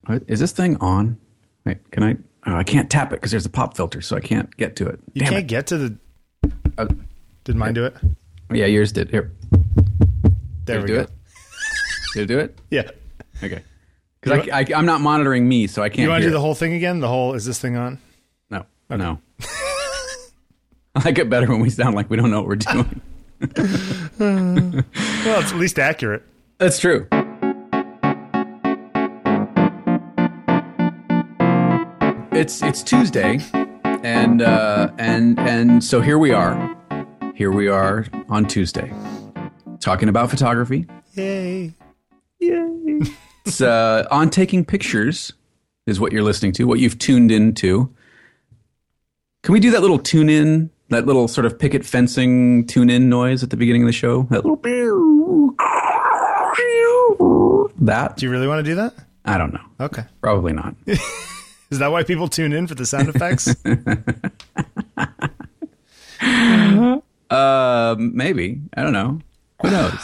Is this thing on? Wait, can I? Oh, I can't tap it because there's a pop filter, so I can't get to it. You can't get to the... Did mine do it? Yeah, yours did. Here. There we do go. It? Did it do it? Yeah. Okay. Because I'm not monitoring me, so I can't You want to hear do the it. whole thing again? Is this thing on? No. Okay. No. I like it better when we sound like we don't know what we're doing. Well, it's at least accurate. That's true. It's Tuesday, and so here we are. Here we are on Tuesday, talking about photography. Yay! It's on taking pictures is what you're listening to, what you've tuned into. Can we do that little tune in, that little sort of picket fencing tune in noise at the beginning of the show? That little that. Do you really want to do that? I don't know. Okay. Probably not. Is that why people tune in for the sound effects? Maybe. I don't know. Who knows?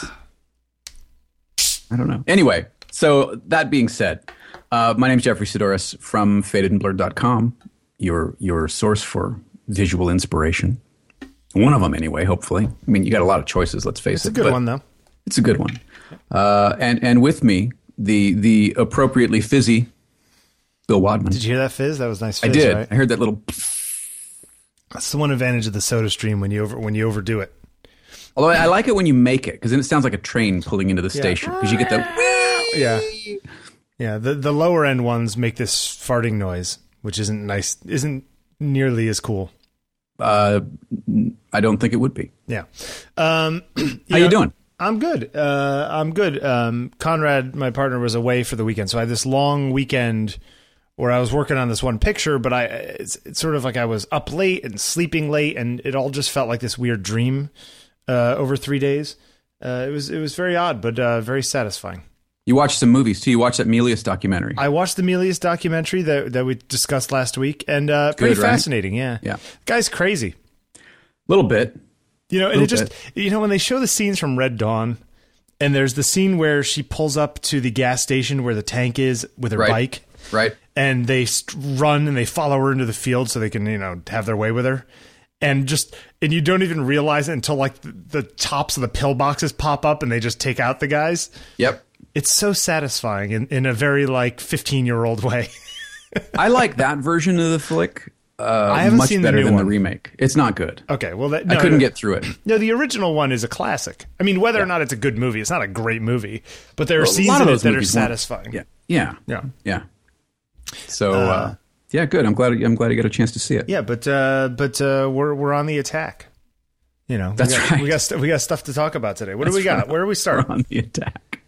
I don't know. Anyway, so that being said, my name's Jeffrey Sidoris from fadedandblurred.com, your source for visual inspiration. One of them, anyway, hopefully. I mean, you got a lot of choices, let's face it. It's a good one, though. It's a good one. And with me, the appropriately fizzy Bill Wadman. Did you hear that fizz? That was nice fizz, I did. right? I heard that little... That's the one advantage of the soda stream when you overdo it. Although I like it when you make it, because then it sounds like a train pulling into the station. Because you get the... Yeah, the lower end ones make this farting noise, which isn't nice, isn't nearly as cool. I don't think it would be. Yeah. How you doing? I'm good. I'm good. Conrad, my partner, was away for the weekend, so I had this long weekend where I was working on this one picture, but it's sort of like I was up late and sleeping late, and it all just felt like this weird dream over 3 days. It was very odd, but very satisfying. You watched some movies, too. You watched that Melius documentary. I watched the Melius documentary that we discussed last week, and pretty fascinating, right? Yeah. Guy's crazy. A little bit. You know, and it just, when they show the scenes from Red Dawn, and there's the scene where she pulls up to the gas station where the tank is with her bike. Right. And they run and they follow her into the field so they can, have their way with her. And you don't even realize it until like the tops of the pillboxes pop up and they just take out the guys. Yep. It's so satisfying in a very like 15-year-old way. I like that version of the flick. I haven't much seen better the new than one. The remake. It's not good. Okay, well, I couldn't get through it. No, the original one is a classic. I mean, whether or not it's a good movie, it's not a great movie, but there are scenes in it that are satisfying. Yeah. So, good. I'm glad you got a chance to see it. Yeah, but we're on the attack. That's right. We got stuff to talk about today. What do we got? Right. Where do we start? We're on the attack.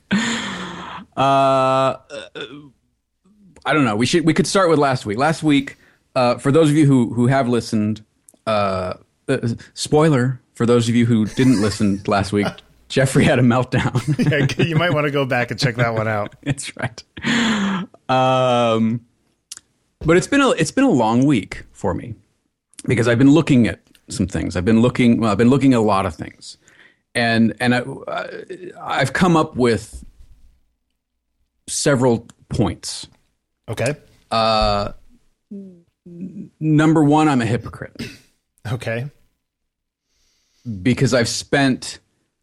I don't know. We could start with last week. Last week. For those of you who have listened, spoiler, for those of you who didn't listen last week, Jeffrey had a meltdown. Yeah, you might want to go back and check that one out. That's right. But it's been a long week for me because I've been looking at some things. I've been looking at a lot of things, and I've come up with several points. Okay. Number one, I'm a hypocrite. Okay. Because I've spent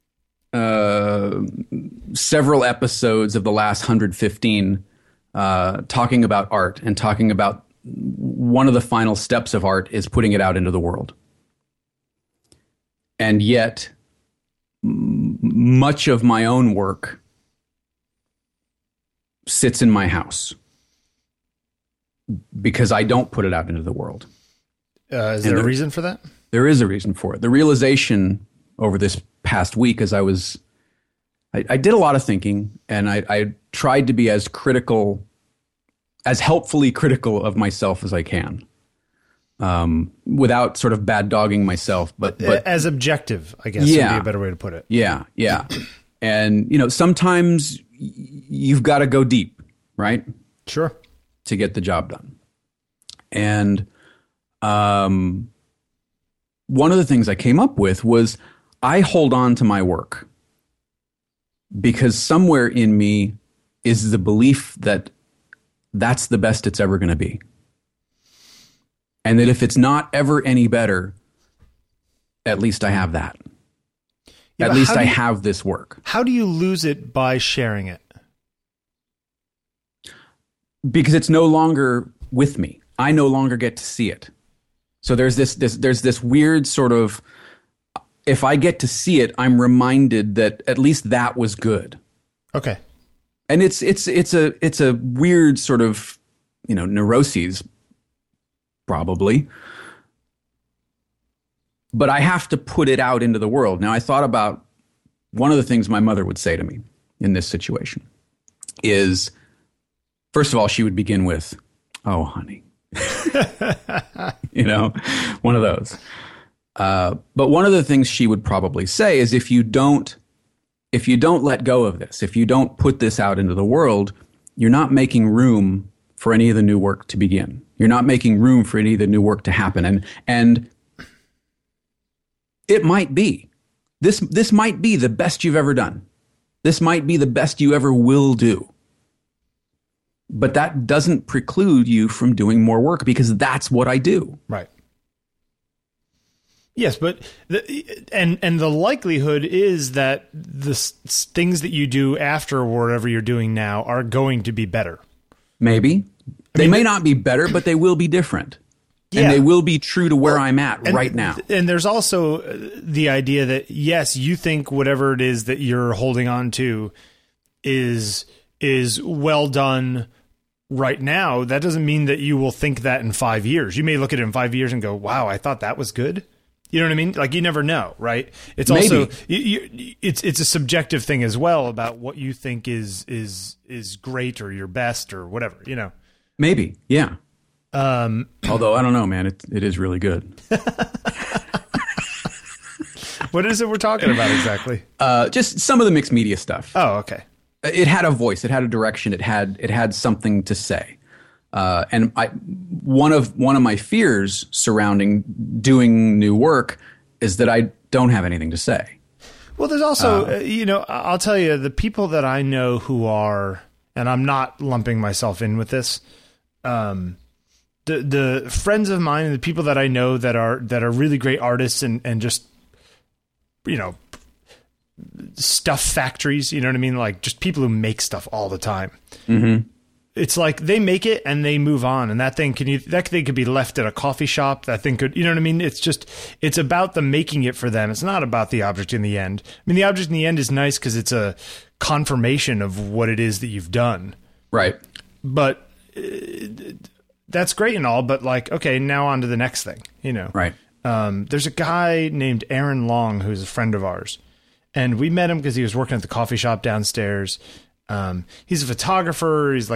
several episodes of the last 115 talking about art and talking about one of the final steps of art is putting it out into the world. And yet, much of my own work sits in my house. Because I don't put it out into the world. Is there a reason for that? There is a reason for it. The realization over this past week as I did a lot of thinking and I tried to be as helpfully critical of myself as I can. Without sort of bad dogging myself, but as objective, I guess would be a better way to put it. Yeah. And, sometimes you've got to go deep, right? Sure. To get the job done. And one of the things I came up with was I hold on to my work because somewhere in me is the belief that that's the best it's ever going to be. And that if it's not ever any better, at least I have that. Yeah, at least I have this work. How do you lose it by sharing it? Because it's no longer with me. I no longer get to see it. So there's this weird sort of, if I get to see it, I'm reminded that at least that was good. Okay. And it's a weird sort of, neuroses, probably. But I have to put it out into the world. Now, I thought about one of the things my mother would say to me in this situation is, first of all, she would begin with, "Oh, honey." One of those. But one of the things she would probably say is, if you don't let go of this, if you don't put this out into the world, you're not making room for any of the new work to begin. You're not making room for any of the new work to happen. And it might be. This might be the best you've ever done. This might be the best you ever will do. But that doesn't preclude you from doing more work, because that's what I do. Right. Yes, but the likelihood is that the things that you do after whatever you're doing now are going to be better. Maybe. They may not be better, but they will be different. Yeah. And they will be true to where I'm at right now. And there's also the idea that, yes, you think whatever it is that you're holding on to is well done right now. That doesn't mean that you will think that in 5 years. You may look at it in 5 years and go, wow, I thought that was good. You know what I mean? Like, you never know, right? It's Maybe. Also it's a subjective thing as well about what you think is great or your best or whatever, Maybe, yeah. Although I don't know, man, it is really good. What is it we're talking about exactly? Just some of the mixed media stuff. Oh, okay. It had a voice. It had a direction. It had something to say. And one of my fears surrounding doing new work is that I don't have anything to say. Well, there's also, I'll tell you, the people that I know who are, and I'm not lumping myself in with this, the friends of mine and the people that I know that are really great artists and just, stuff factories, you know what I mean? Like, just people who make stuff all the time. Mm-hmm. It's like they make it and they move on, and that thing could be left at a coffee shop. That thing could, you know what I mean? It's about the making it for them. It's not about the object in the end. I mean, the object in the end is nice because it's a confirmation of what it is that you've done. Right. But that's great and all, but like, okay, now on to the next thing, Right. There's a guy named Aaron Long who's a friend of ours, and we met him because he was working at the coffee shop downstairs. He's a photographer. He's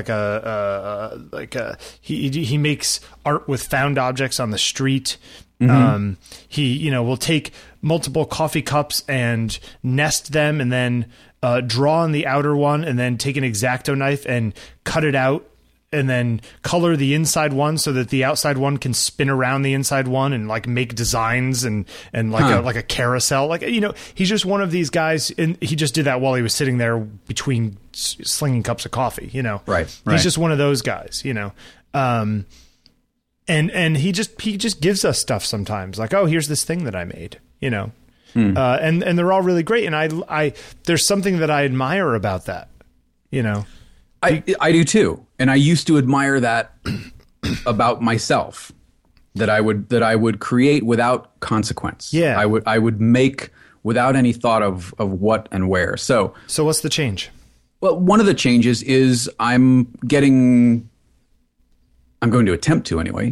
he makes art with found objects on the street. Mm-hmm. He will take multiple coffee cups and nest them, and then draw on the outer one, and then take an X-Acto knife and cut it out, and then color the inside one so that the outside one can spin around the inside one and like make designs and like a carousel. Like, he's just one of these guys, and he just did that while he was sitting there between slinging cups of coffee, Right. He's just one of those guys, and he just gives us stuff sometimes, like, oh, here's this thing that I made, and they're all really great. And I there's something that I admire about that, I do too. And I used to admire that about myself, that I would create without consequence. Yeah. I would make without any thought of what and where. So what's the change? Well, one of the changes is I'm going to attempt to anyway,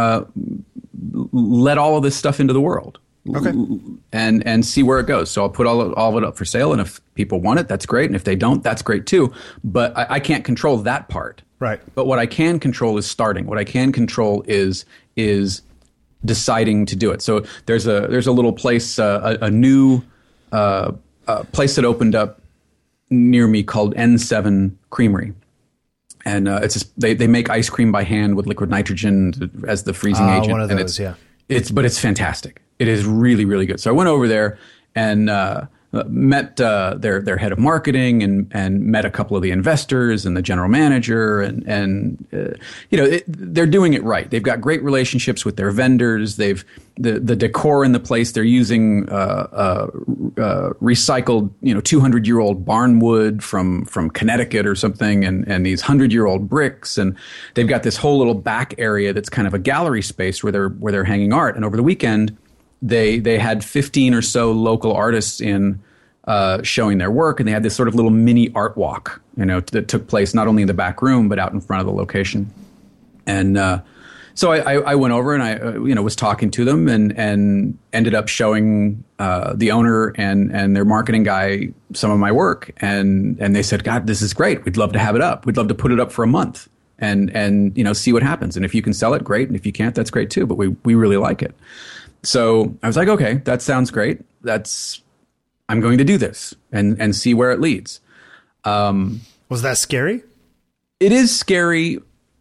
let all of this stuff into the world. Okay. And see where it goes. So I'll put all of it up for sale, and if people want it, that's great. And if they don't, that's great too. But I can't control that part. Right. But what I can control is starting. What I can control is deciding to do it. So there's a little place, a new place that opened up near me called N7 Creamery. And it's just, they make ice cream by hand with liquid nitrogen as the freezing agent. One of those, It's fantastic. It is really, really good. So I went over there, and met their head of marketing and met a couple of the investors and the general manager and they're doing it right. They've got great relationships with their vendors. The decor in the place, they're using recycled 200-year-old barn wood from Connecticut or something and these 100-year-old bricks, and they've got this whole little back area that's kind of a gallery space where they're hanging art. And over the weekend they had 15 or so local artists in showing their work, and they had this sort of little mini art walk, that took place not only in the back room but out in front of the location. And so I went over and I was talking to them and ended up showing the owner and their marketing guy some of my work, and they said, "God, this is great. We'd love to have it up. We'd love to put it up for a month and see what happens. And if you can sell it, great. And if you can't, that's great too. But we really like it." So I was like, "Okay, that sounds great. I'm going to do this and see where it leads." Was that scary? It is scary.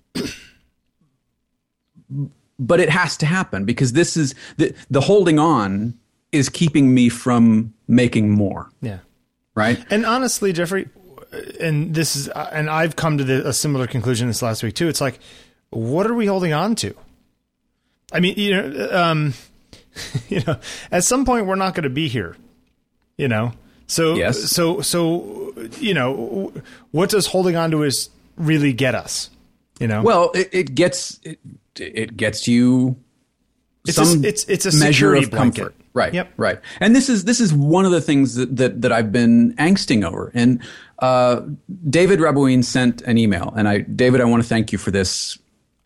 But it has to happen because this is the holding on is keeping me from making more. Yeah. Right. And honestly, Jeffrey, and I've come to a similar conclusion this last week too. It's like, what are we holding on to? I mean, at some point we're not going to be here, So, yes. So, what does holding on to us really get us? Well, it gets you it's some it's a measure of blanket. comfort. Right. Yep. Right. And this is one of the things that I've been angsting over. And David Rabouin sent an email, and David, I want to thank you for this.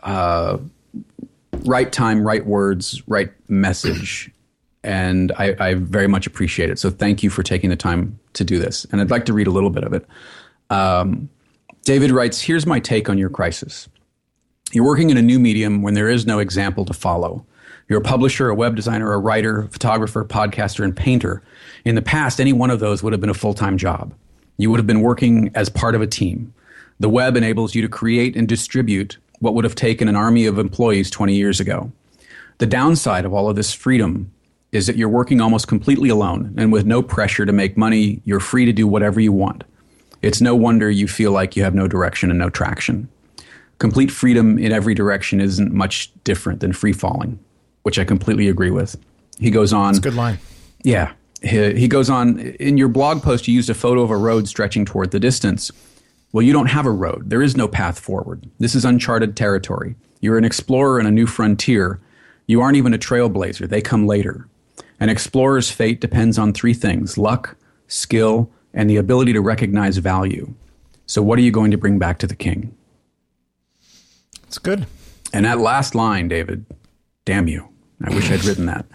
Right time, right words, right message. And I very much appreciate it. So thank you for taking the time to do this. And I'd like to read a little bit of it. David writes, "Here's my take on your crisis. You're working in a new medium when there is no example to follow. You're a publisher, a web designer, a writer, a photographer, podcaster, and painter. In the past, any one of those would have been a full-time job. You would have been working as part of a team. The web enables you to create and distribute what would have taken an army of employees 20 years ago. The downside of all of this freedom is that you're working almost completely alone, and with no pressure to make money, you're free to do whatever you want. It's no wonder you feel like you have no direction and no traction. Complete freedom in every direction isn't much different than free falling," which I completely agree with. He goes on. That's a good line. Yeah. He goes on, "In your blog post, you used a photo of a road stretching toward the distance. Well, you don't have a road. There is no path forward. This is uncharted territory. You're an explorer in a new frontier. You aren't even a trailblazer. They come later. An explorer's fate depends on 3 things: luck, skill, and the ability to recognize value. So what are you going to bring back to the king?" It's good. And that last line, David, damn you. I wish I'd written that.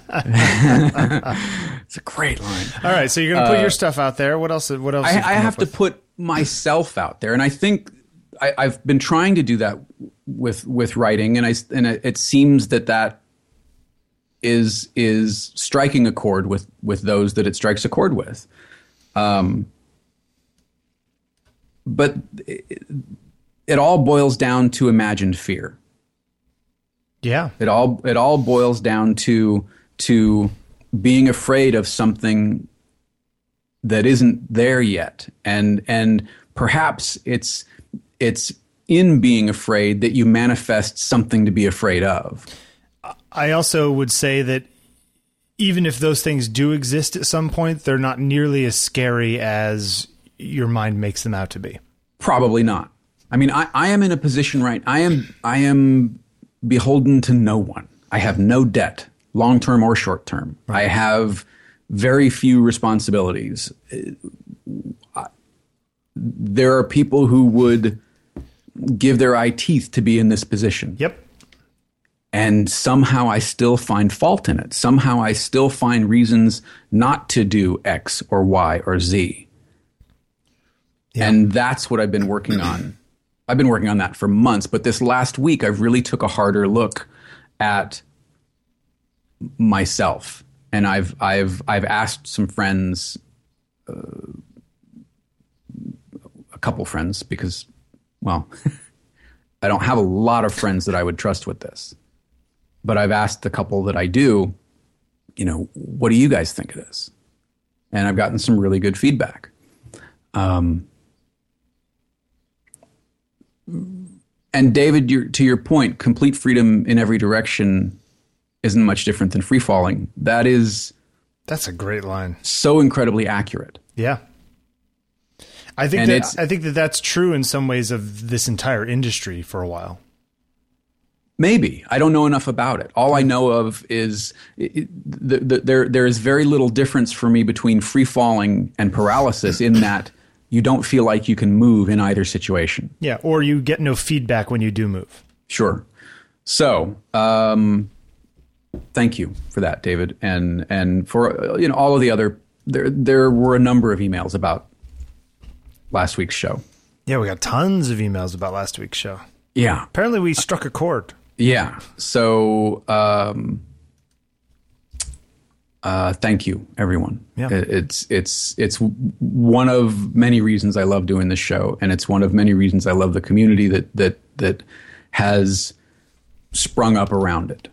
It's a great line. All right, so you're going to put your stuff out there. What else? I have to put myself out there, and I think I've been trying to do that with writing, and it seems that is striking a chord with those that it strikes a chord with. But it all boils down to imagined fear. Yeah. It all boils down to being afraid of something that isn't there yet. And perhaps it's in being afraid that you manifest something to be afraid of. I also would say that even if those things do exist at some point, they're not nearly as scary as your mind makes them out to be. Probably not. I mean, I am in a position, right? I am beholden to no one. I have no debt, long-term or short-term. Right. I have very few responsibilities. There are people who would give their eye teeth to be in this position. Yep. And somehow I still find fault in it. Somehow I still find reasons not to do X or Y or Z. Yeah. And that's what I've been working on. I've been working on that for months, but this last week I really took a harder look at myself, and I've asked some friends, a couple friends, because, well, I don't have a lot of friends that I would trust with this, but I've asked the couple that I do, what do you guys think of this? and I've gotten some really good feedback. And David, to your point, complete freedom in every direction isn't much different than free falling. That's a great line. So incredibly accurate. Yeah. I think that's true in some ways of this entire industry for a while. Maybe. I don't know enough about it. All I know of is there is very little difference for me between free falling and paralysis in that you don't feel like you can move in either situation. Yeah, or you get no feedback when you do move. Sure. So, thank you for that, David, and for all of the other. There were a number of emails about last week's show. Yeah, we got tons of emails about last week's show. Yeah. Apparently, we struck a chord. Yeah. So, thank you, everyone. Yeah. It's one of many reasons I love doing this show, and it's one of many reasons I love the community that has sprung up around it.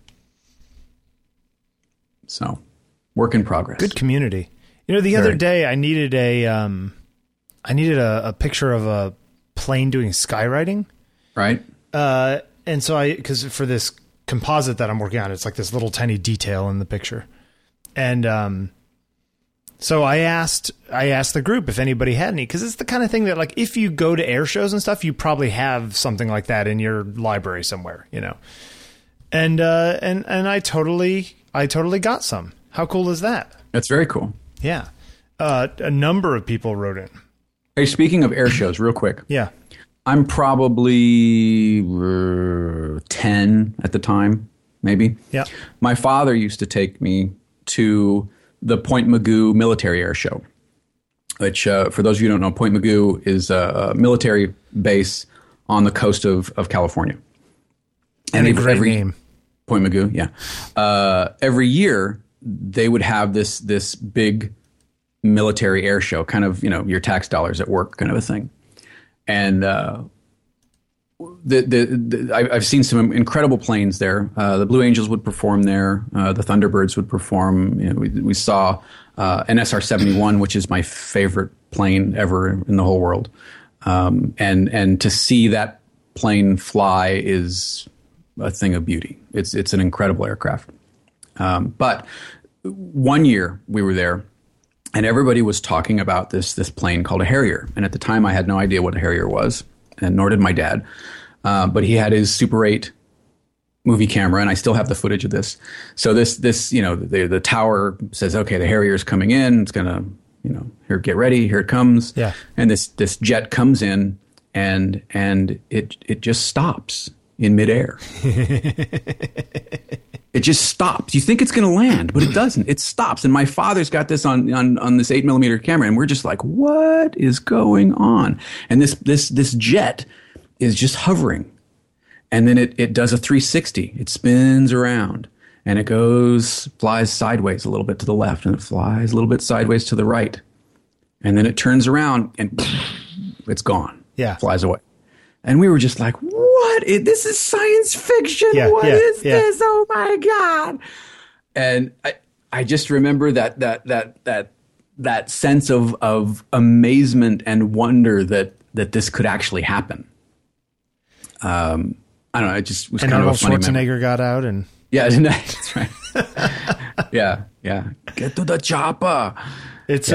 So, work in progress. Good community. The other day I needed a picture of a plane doing skywriting. Right. And so because for this composite that I'm working on, it's like this little tiny detail in the picture. And so I asked the group if anybody had any, because it's the kind of thing that, like, if you go to air shows and stuff, you probably have something like that in your library somewhere, And I totally got some. How cool is that? That's very cool. Yeah. A number of people wrote in. Hey, speaking of air shows, real quick. Yeah. I'm probably 10 at the time, maybe. Yeah. My father used to take me to the Point Mugu military air show, which, for those of you who don't know, Point Mugu is a military base on the coast of California. And a great name. Point Mugu, yeah. Every year, they would have this big military air show, kind of, your tax dollars at work kind of a thing. And I've seen some incredible planes there. The Blue Angels would perform there. The Thunderbirds would perform. We saw an SR-71, which is my favorite plane ever in the whole world. And to see that plane fly is a thing of beauty. It's an incredible aircraft. But one year we were there, and everybody was talking about this plane called a Harrier. And at the time, I had no idea what a Harrier was, and nor did my dad. But he had his Super 8 movie camera, and I still have the footage of this. So the tower says, okay, the Harrier's coming in. It's gonna, here, get ready. Here it comes. Yeah. And this jet comes in, and it just stops in midair. It just stops. You think it's going to land, but it doesn't. It stops. And my father's got this on this 8mm camera, and we're just like, what is going on? And this jet is just hovering. And then it does a 360. It spins around, and it flies sideways a little bit to the left, and it flies a little bit sideways to the right. And then it turns around, and it's gone. Yeah. Flies away. And we were just like, what? This is science fiction. Yeah, What is yeah. this? Oh my God. And I just remember that sense of amazement and wonder that this could actually happen. I don't know. It just was kind of a funny Arnold Schwarzenegger memory. got out and Yeah, that's right. Yeah. Get to the chopper. it's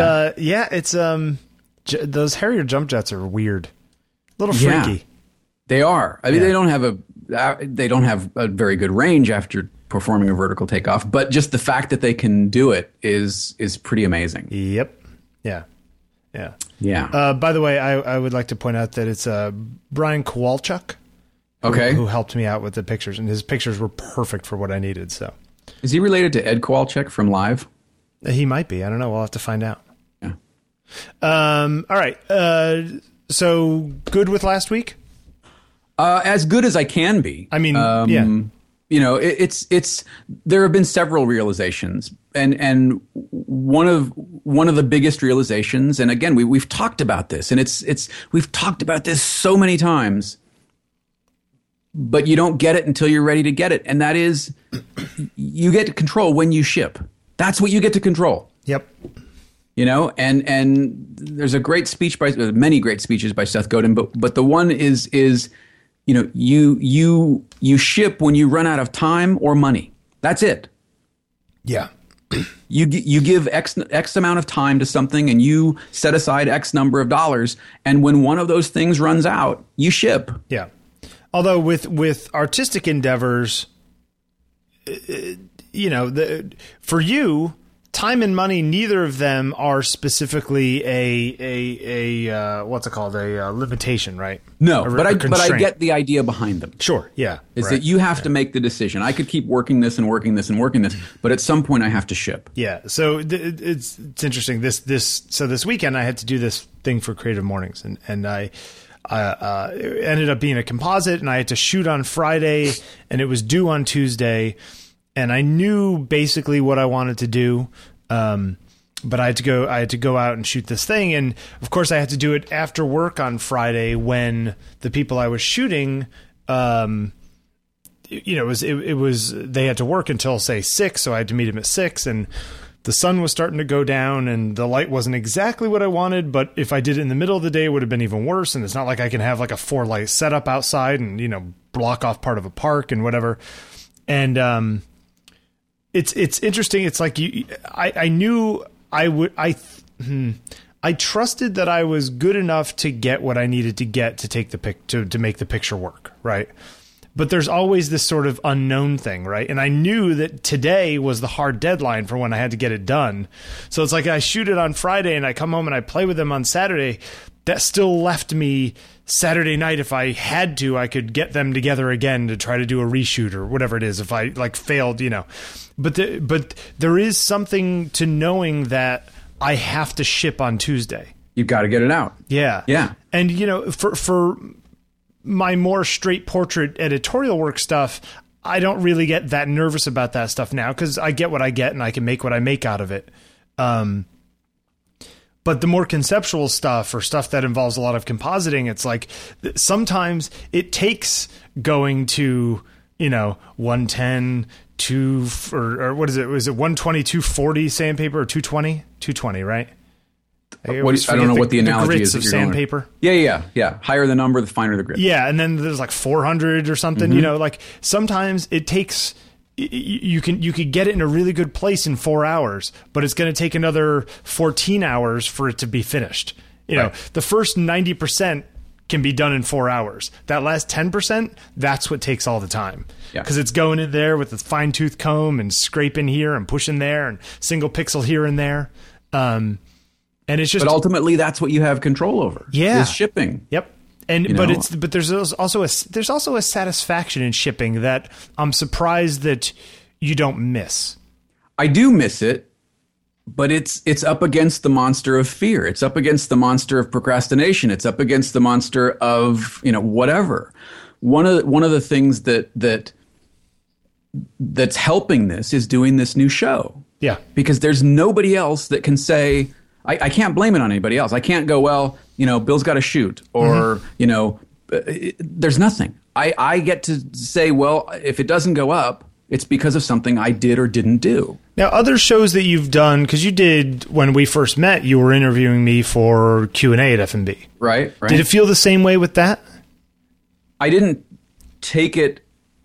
those Harrier jump jets are weird. A little Yeah. freaky. They are. I mean, they don't have a very good range after performing a vertical takeoff, but just the fact that they can do it is pretty amazing. Yep. Yeah. Yeah. By the way, I would like to point out that it's Brian Kowalchuk who helped me out with the pictures, and his pictures were perfect for what I needed. So, is he related to Ed Kowalczyk from Live? he might be. I don't know. We'll have to find out. Yeah. All right. So good with last week? As good as I can be. I mean, yeah. It's there have been several realizations, and one of the biggest realizations, and again we've talked about this, and we've talked about this so many times, but you don't get it until you're ready to get it, and that is you get to control when you ship. That's what you get to control. Yep. You know, and there's a great speech by many great speeches by Seth Godin, but the one is you know, you ship when you run out of time or money. That's it. Yeah. You give X amount of time to something, and you set aside X number of dollars, and when one of those things runs out, you ship. Yeah. Although with artistic endeavors, you know, for you, time and money, neither of them are specifically a what's it called, a limitation, right? No, but I get the idea behind them. Sure, yeah. Is that you have to make the decision. I could keep working this and working this and working this, but at some point I have to ship. Yeah. So it's interesting. This weekend I had to do this thing for Creative Mornings, and I it ended up being a composite, and I had to shoot on Friday, and it was due on Tuesday. And I knew basically what I wanted to do, but I had to go out and shoot this thing, and of course I had to do it after work on Friday when the people I was shooting, you know, it was they had to work until say 6, so I had to meet them at 6, and the sun was starting to go down, and the light wasn't exactly what I wanted, but if I did it in the middle of the day, it would have been even worse. And it's not like I can have like a 4-light setup outside and, you know, block off part of a park and whatever, and It's interesting. It's like I knew I would. I trusted that I was good enough to get what I needed to get to take to make the picture work, right? But there's always this sort of unknown thing, right? And I knew that today was the hard deadline for when I had to get it done. So it's like I shoot it on Friday and I come home and I play with them on Saturday. That still left me Saturday night. If I had to, I could get them together again to try to do a reshoot or whatever it is. If I like failed, you know, but there is something to knowing that I have to ship on Tuesday. You've got to get it out. Yeah. Yeah. And you know, for my more straight portrait editorial work stuff, I don't really get that nervous about that stuff now because I get what I get and I can make what I make out of it. But the more conceptual stuff or stuff that involves a lot of compositing, it's like sometimes it takes going to, you know, 110 or what is it? Was it 120, 240 sandpaper or 220? 220, right? I don't know what the analogy is. The grits of sandpaper. Yeah. Higher the number, the finer the grit. Yeah, and then there's like 400 or something. You know, like sometimes it takes. You could get it in a really good place in 4 hours, but it's going to take another 14 hours for it to be finished. You know, the first 90% can be done in 4 hours. That last 10%, that's what takes all the time. Because it's going in there with a fine tooth comb and scraping here and pushing there and single pixel here and there. And it's just. But ultimately, that's what you have control over. Yeah. Is shipping. Yep. And but there's also a satisfaction in shipping that I'm surprised that you don't miss. I do miss it, but it's up against the monster of fear. It's up against the monster of procrastination. It's up against the monster of, you know, whatever. One of the things that's helping this is doing this new show. Yeah. Because there's nobody else that can say, I can't blame it on anybody else. I can't go, well, you know, Bill's got to shoot or, you know, there's nothing. I get to say, well, if it doesn't go up, it's because of something I did or didn't do. Now, other shows that you've done, because you did, when we first met, you were interviewing me for Q&A at FMB. Right. Did it feel the same way with that? I didn't take it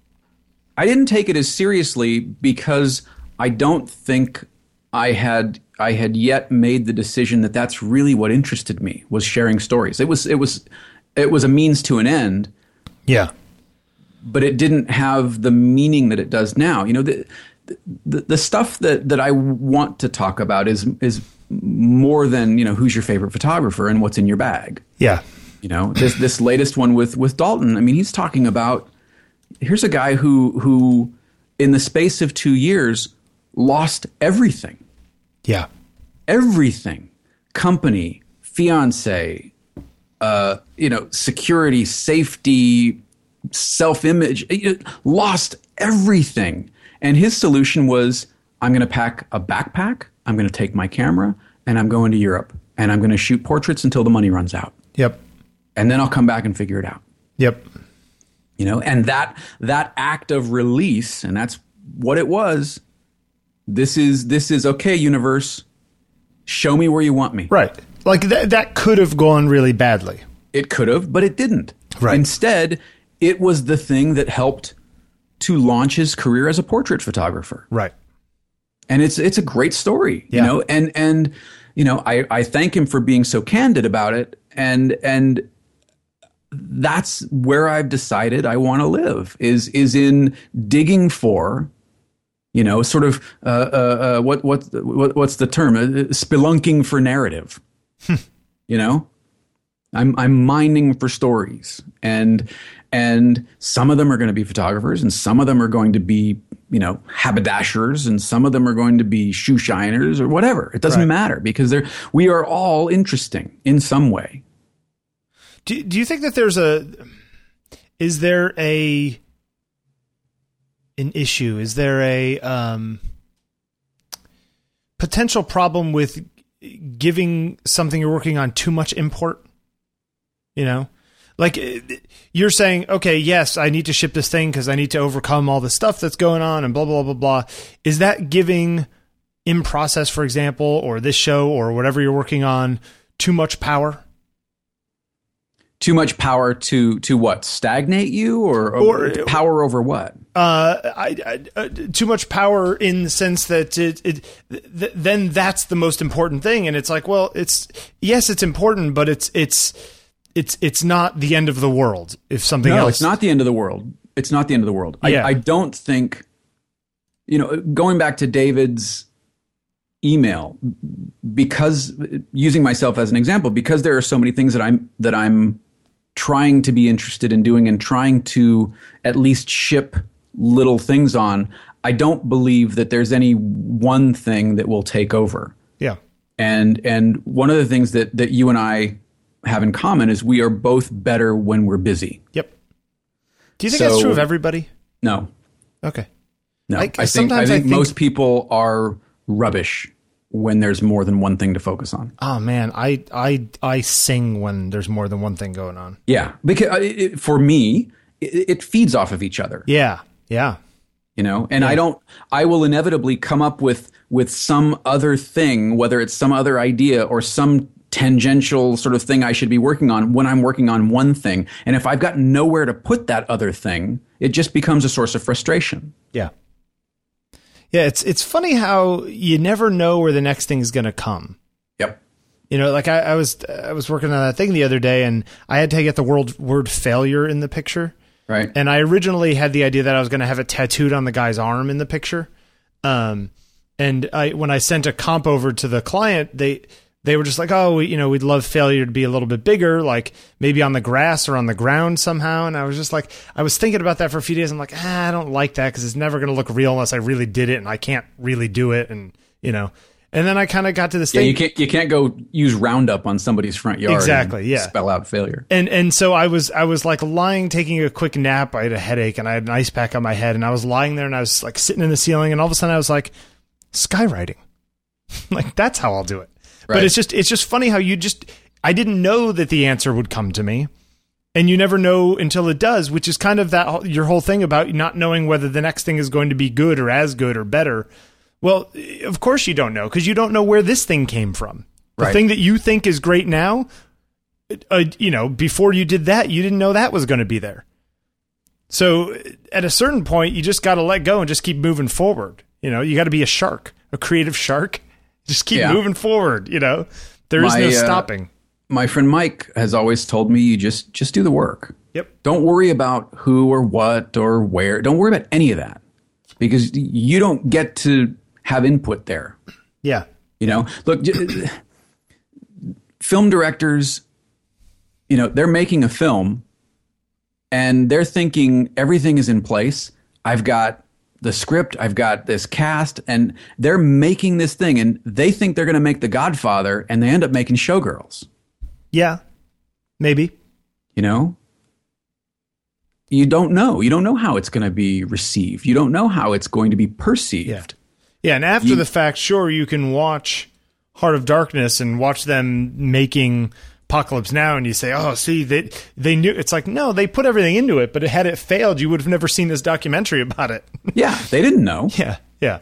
as seriously because I don't think I had yet made the decision that that's really what interested me, was sharing stories. It was a means to an end. Yeah. But it didn't have the meaning that it does now. You know, the stuff that I want to talk about is more than, you know, who's your favorite photographer and what's in your bag. Yeah. You know, this latest one with Dalton, I mean, he's talking about, here's a guy who in the space of 2 years lost everything. Yeah. Everything. Company, fiance, you know, security, safety, self-image, lost everything. And his solution was, I'm going to pack a backpack, I'm going to take my camera, and I'm going to Europe. And I'm going to shoot portraits until the money runs out. Yep. And then I'll come back and figure it out. Yep. You know, and that act of release, and that's what it was. This is okay, universe. Show me where you want me. Right. Like that could have gone really badly. It could have, but it didn't. Right. Instead, it was the thing that helped to launch his career as a portrait photographer. Right. And it's a great story, Yeah. you know, and you know, I thank him for being so candid about it. And that's where I've decided I want to live is in digging for, you know, sort of what's the term? Spelunking for narrative. You know, I'm mining for stories, and some of them are going to be photographers, and some of them are going to be, you know, haberdashers, and some of them are going to be shoe shiners or whatever. It doesn't matter, because we are all interesting in some way. Do you think that is there an issue? Is there a potential problem with giving something you're working on too much import? You know, like you're saying, okay, yes, I need to ship this thing because I need to overcome all the stuff that's going on and blah, blah, blah, blah. Is that giving In Process, for example, or this show or whatever you're working on too much power? Too much power to what? Stagnate you, or power over what? Too much power in the sense that then that's the most important thing, and it's like, well, it's important, but it's not the end of the world if something else. No, it's not the end of the world. It's not the end of the world. Yeah. I don't think, you know, going back to David's email, because using myself as an example, because there are so many things that I'm trying to be interested in doing and trying to at least ship little things on, I don't believe that there's any one thing that will take over. Yeah. And one of the things that you and I have in common is we are both better when we're busy. Yep. Do you think that's true of everybody? No. Okay. No. I think most people are rubbish when there's more than one thing to focus on. Oh man, I sing when there's more than one thing going on. Yeah, because for me, it feeds off of each other. Yeah, yeah. You know, and I will inevitably come up with some other thing, whether it's some other idea or some tangential sort of thing I should be working on when I'm working on one thing. And if I've got nowhere to put that other thing, it just becomes a source of frustration. Yeah. Yeah, it's funny how you never know where the next thing is going to come. Yep. You know, like I was working on that thing the other day, and I had to get the word failure in the picture. Right. And I originally had the idea that I was going to have it tattooed on the guy's arm in the picture. And when I sent a comp over to the client, they were just like, oh, you know, we'd love failure to be a little bit bigger, like maybe on the grass or on the ground somehow. And I was just like, I was thinking about that for a few days. I'm like, I don't like that because it's never going to look real unless I really did it, and I can't really do it. And, you know, and then I kind of got to this thing. You can't go use Roundup on somebody's front yard. Exactly. Yeah. Spell out failure. And so I was like lying, taking a quick nap. I had a headache and I had an ice pack on my head, and I was lying there and I was like sitting in the ceiling, and all of a sudden I was like, skywriting. Like, that's how I'll do it. Right. But it's just funny how I didn't know that the answer would come to me, and you never know until it does, which is kind of your whole thing about not knowing whether the next thing is going to be good or as good or better. Well, of course you don't know, because you don't know where this thing came from. The thing that you think is great now, you know, before you did that, you didn't know that was going to be there. So at a certain point, you just got to let go and just keep moving forward. You know, you got to be a creative shark. Just keep moving forward, you know. There is no stopping. My friend Mike has always told me, you just do the work. Yep. Don't worry about who or what or where. Don't worry about any of that, because you don't get to have input there. Yeah. You know, look, film directors, you know, they're making a film and they're thinking everything is in place. I've got the script, I've got this cast, and they're making this thing, and they think they're going to make The Godfather, and they end up making Showgirls. Yeah, maybe. You know? You don't know. You don't know how it's going to be received. You don't know how it's going to be perceived. Yeah, and after the fact, sure, you can watch Heart of Darkness and watch them making Apocalypse Now, and you say, oh, see, they knew. It's like, no, they put everything into it, but had it failed, you would have never seen this documentary about it. Yeah, they didn't know. Yeah.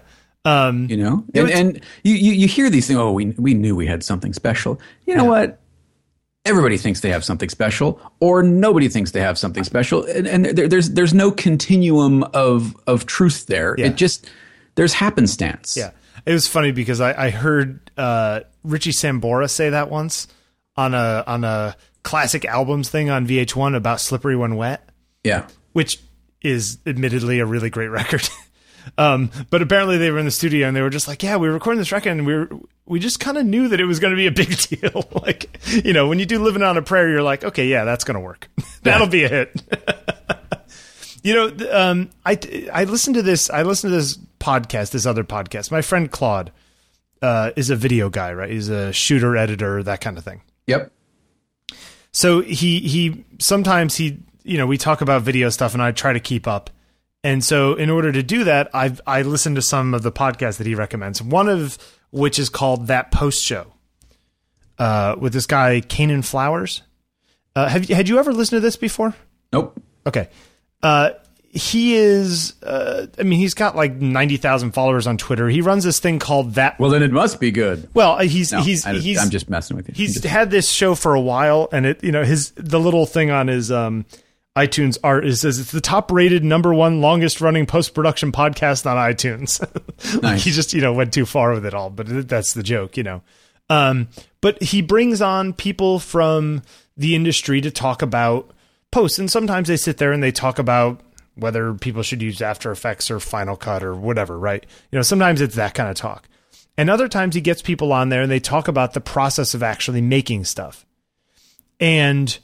You know, and you hear these things. Oh, we knew we had something special. You know what? Everybody thinks they have something special, or nobody thinks they have something special, and there's no continuum of truth there. Yeah. It just there's happenstance. Yeah, it was funny because I heard Richie Sambora say that once on a classic albums thing on VH1 about Slippery When Wet. Yeah, which is admittedly a really great record. But apparently they were in the studio and they were just like, yeah, we were recording this record and we just kind of knew that it was going to be a big deal. Like, you know, when you do Living on a Prayer, you're like, okay, yeah, that's going to work. That'll be a hit. You know, I listened to this podcast, this other podcast. My friend Claude is a video guy, right? He's a shooter, editor, that kind of thing. Yep. So he sometimes you know, we talk about video stuff and I try to keep up. And so in order to do that, I listen to some of the podcasts that he recommends, one of which is called That Post Show with this guy, Kanan Flowers. Had you ever listened to this before? Nope. Okay. He is, I mean, he's got like 90,000 followers on Twitter. He runs this thing called That. Well, then it must be good. Well, I'm just messing with you. He's had this show for a while, and it, you know, the little thing on his iTunes art says it's the top rated #1 longest running post-production podcast on iTunes. Like Nice. he just, you know, went too far with it all, but that's the joke, you know. But he brings on people from the industry to talk about posts, and sometimes they sit there and they talk about whether people should use After Effects or Final Cut or whatever, right? You know, sometimes it's that kind of talk. And other times he gets people on there and they talk about the process of actually making stuff. And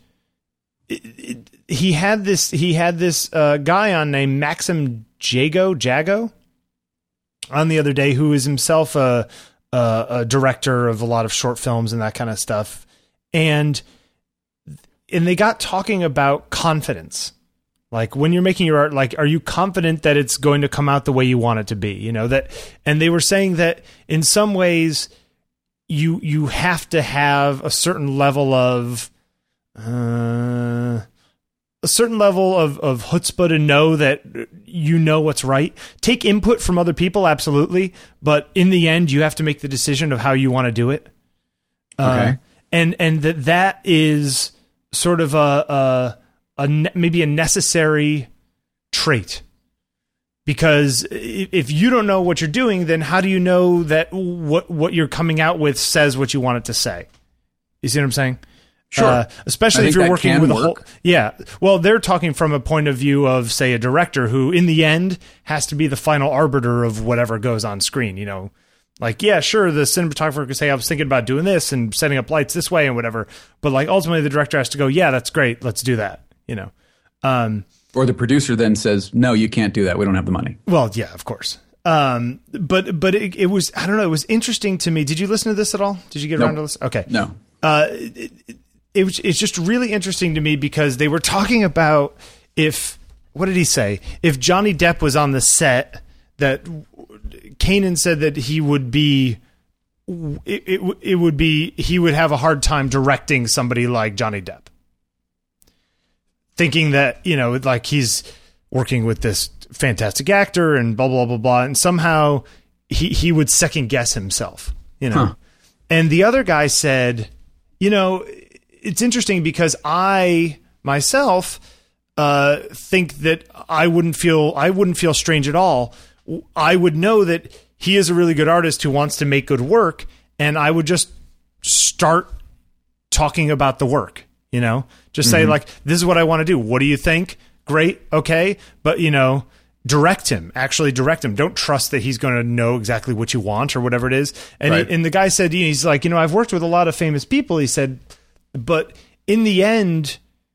he had this guy on named Maxim Jago on the other day, who is himself a director of a lot of short films and that kind of stuff. And they got talking about confidence. Like when you're making your art, like, are you confident that it's going to come out the way you want it to be? You know, and they were saying that in some ways you have to have a certain level of chutzpah to know that you know what's right. Take input from other people, absolutely, but in the end, you have to make the decision of how you want to do it. Okay, and that is sort of maybe a necessary trait, because if you don't know what you're doing, then how do you know that what you're coming out with says what you want it to say? You see what I'm saying? Sure. Especially if you're working with a whole, yeah. Well, they're talking from a point of view of, say, a director who, in the end, has to be the final arbiter of whatever goes on screen. You know, like, yeah, sure, the cinematographer could say, I was thinking about doing this and setting up lights this way and whatever, but like ultimately the director has to go, yeah, that's great, let's do that. You know, or the producer then says, no, you can't do that. We don't have the money. Well, yeah, of course. But it was, I don't know, it was interesting to me. Did you listen to this at all? Did you get around to this? Okay. No. It's just really interesting to me because they were talking about what did he say? If Johnny Depp was on the set, that Kanan said that he would be, he would have a hard time directing somebody like Johnny Depp. Thinking that, you know, like he's working with this fantastic actor and blah, blah, blah, blah. And somehow he would second guess himself, you know. Huh. And the other guy said, you know, it's interesting because I myself think that I wouldn't feel strange at all. I would know that he is a really good artist who wants to make good work. And I would just start talking about the work. You know, just say like, this is what I want to do. What do you think? Great. Okay. But, you know, actually direct him. Don't trust that he's going to know exactly what you want or whatever it is. And, right. And the guy said, he's like, you know, I've worked with a lot of famous people. He said, but in the end,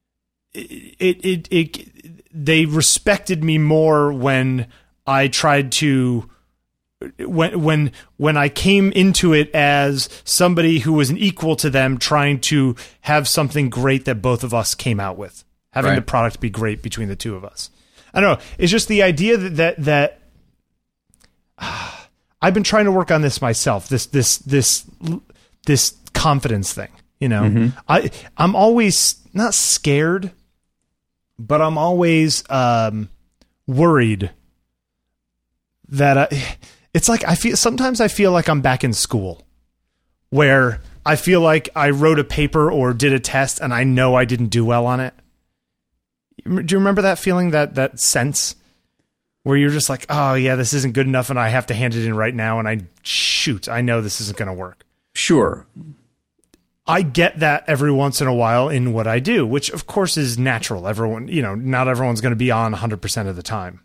they respected me more when I tried to, when I came into it as somebody who was an equal to them, trying to have something great that both of us came out with, having the product be great between the two of us. I don't know. It's just the idea that I've been trying to work on this myself. This confidence thing, you know. I'm always not scared, but I'm always worried that It's like sometimes I feel like I'm back in school, where I feel like I wrote a paper or did a test and I know I didn't do well on it. Do you remember that feeling, that sense where you're just like, oh yeah, this isn't good enough and I have to hand it in right now, and I know this isn't going to work. Sure. I get that every once in a while in what I do, which of course is natural. Everyone, not everyone's going to be on 100% of the time.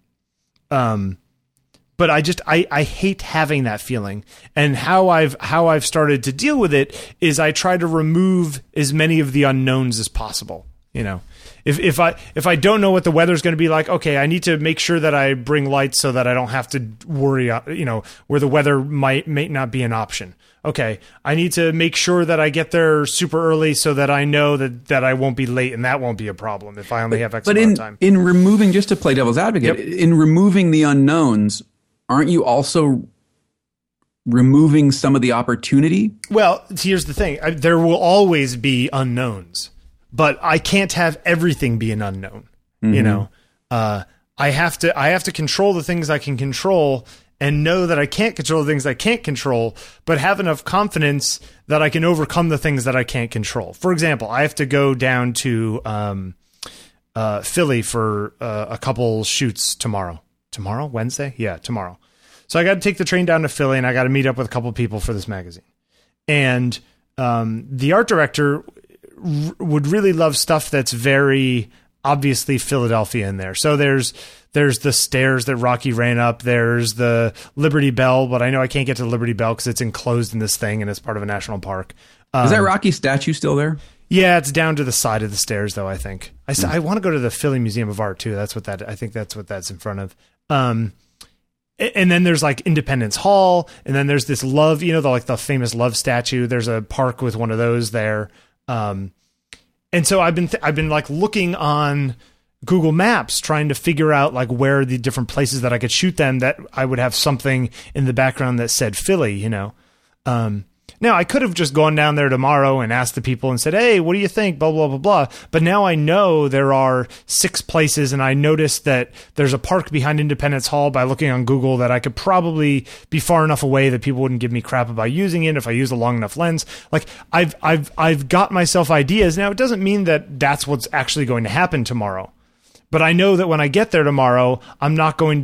But I hate having that feeling. And how I've started to deal with it is I try to remove as many of the unknowns as possible. If I don't know what the weather's going to be like, okay, I need to make sure that I bring lights so that I don't have to worry, where the weather may not be an option. Okay, I need to make sure that I get there super early so that I know that I won't be late, and that won't be a problem if I only have X amount of time. But in removing, just to play devil's advocate, in removing the unknowns, aren't you also removing some of the opportunity? Well, here's the thing. There will always be unknowns, but I can't have everything be an unknown. Mm-hmm. I have to control the things I can control and know that I can't control the things I can't control, but have enough confidence that I can overcome the things that I can't control. For example, I have to go down to Philly for a couple shoots tomorrow. Tomorrow? Wednesday? Yeah, tomorrow. So I got to take the train down to Philly, and I got to meet up with a couple people for this magazine. And the art director would really love stuff that's very obviously Philadelphia in there. So there's the stairs that Rocky ran up. There's the Liberty Bell, but I know I can't get to the Liberty Bell because it's enclosed in this thing and it's part of a national park. Is that Rocky statue still there? Yeah, it's down to the side of the stairs, though. I think I want to go to the Philly Museum of Art too. I think that's what that's in front of. And then there's like Independence Hall, and then there's this love, the famous love statue. There's a park with one of those there. And so I've been like looking on Google Maps, trying to figure out like where are the different places that I could shoot them that I would have something in the background that said Philly, Now, I could have just gone down there tomorrow and asked the people and said, hey, what do you think? Blah, blah, blah, blah. But now I know there are 6 places, and I noticed that there's a park behind Independence Hall by looking on Google that I could probably be far enough away that people wouldn't give me crap about using it if I use a long enough lens. Like, I've got myself ideas. Now, it doesn't mean that that's what's actually going to happen tomorrow. But I know that when I get there tomorrow, I'm not going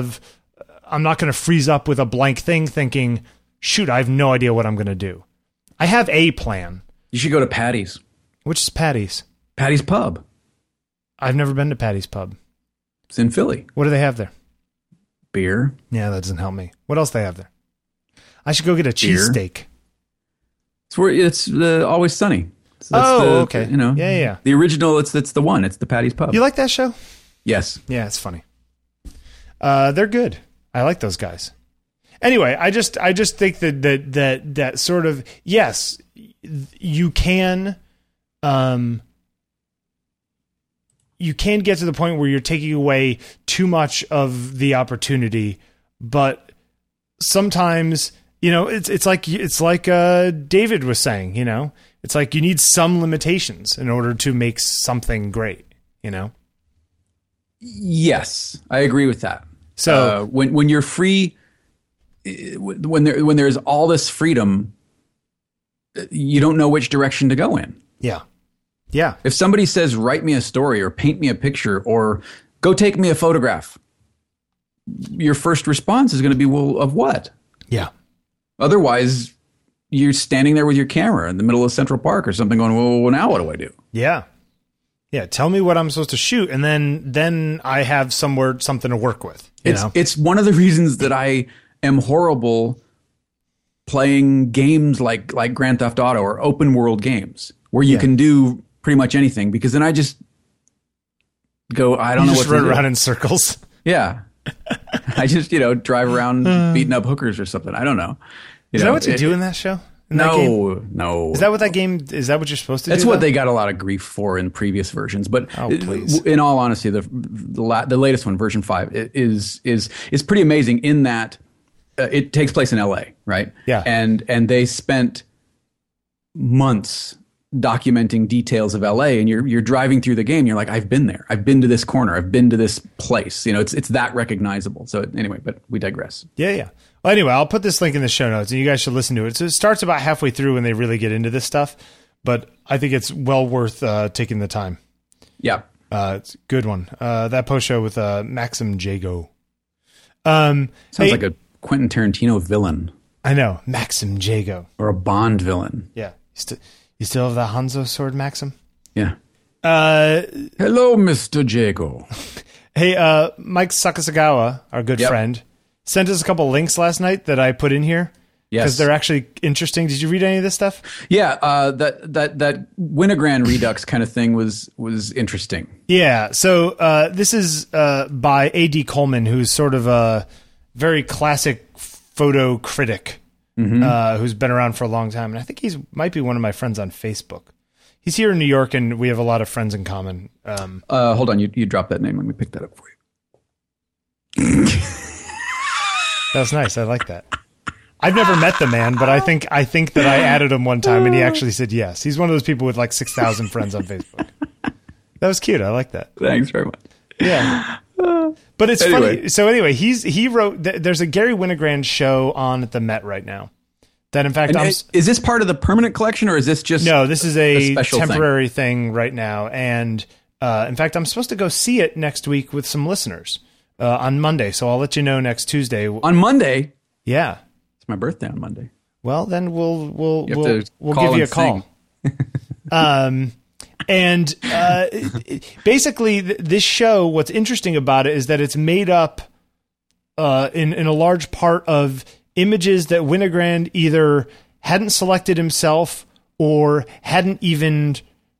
to freeze up with a blank thing thinking, shoot, I have no idea what I'm going to do. I have a plan. You should go to Patty's. Which is Patty's? Patty's Pub. I've never been to Patty's Pub. It's in Philly. What do they have there? Beer. Yeah, that doesn't help me. What else do they have there? I should go get a cheesesteak. It's Always Sunny. So okay. Yeah. The original, it's the one. It's the Patty's Pub. You like that show? Yes. Yeah, it's funny. They're good. I like those guys. Anyway, I just think that sort of, yes, you can get to the point where you're taking away too much of the opportunity, but sometimes, it's like David was saying, it's like you need some limitations in order to make something great, Yes, I agree with that. So when you're free, when there's all this freedom, you don't know which direction to go in. Yeah. Yeah. If somebody says, write me a story or paint me a picture or go take me a photograph, your first response is going to be, well, of what? Yeah. Otherwise, you're standing there with your camera in the middle of Central Park or something going, well, now what do I do? Yeah. Yeah. Tell me what I'm supposed to shoot. And then I have something to work with. It's one of the reasons that I am horrible playing games like Grand Theft Auto or open world games where you can do pretty much anything, because then I just go, I don't know what to do. Run around in circles. Yeah. I just, drive around beating up hookers or something. I don't know. Is that what you do in that show? No. Is that what that game, is that what you're supposed to do? That's what they got a lot of grief for in previous versions. But please. In all honesty, the latest one, version 5, is pretty amazing in that it takes place in LA, right? Yeah. And they spent months documenting details of LA, and you're driving through the game. You're like, I've been there. I've been to this corner. I've been to this place. It's that recognizable. So anyway, but we digress. Yeah. Well, anyway, I'll put this link in the show notes, and you guys should listen to it. So it starts about halfway through when they really get into this stuff, but I think it's well worth taking the time. Yeah. It's a good one. That post show with Maxim Jago. Sounds like a Quentin Tarantino villain. I know, Maxim Jago. Or a Bond villain. Yeah. You still have the Hanzo sword, Maxim? Yeah. Hello, Mr. Jago. Hey, Mike Sakasagawa, our good friend, sent us a couple links last night that I put in here. Yes. Because they're actually interesting. Did you read any of this stuff? Yeah, that Winogrand Redux kind of thing was interesting. Yeah, so this is by A.D. Coleman, who's sort of a very classic photo critic who's been around for a long time. And I think might be one of my friends on Facebook. He's here in New York, and we have a lot of friends in common. Hold on, you dropped that name. Let me pick that up for you. That was nice. I like that. I've never met the man, but I think that I added him one time, and he actually said yes. He's one of those people with like 6,000 friends on Facebook. That was cute. I like that. Thanks very much. Yeah. But it's funny. So anyway, he wrote. There's a Gary Winogrand show on at the Met right now. That in fact, is this part of the permanent collection, or is this just no? This is a temporary thing right now, and in fact, I'm supposed to go see it next week with some listeners on Monday. So I'll let you know next Tuesday. On Monday? Yeah. My birthday on Monday. Well, then we'll give you a call. And basically, this show, what's interesting about it is that it's made up in a large part of images that Winogrand either hadn't selected himself or hadn't even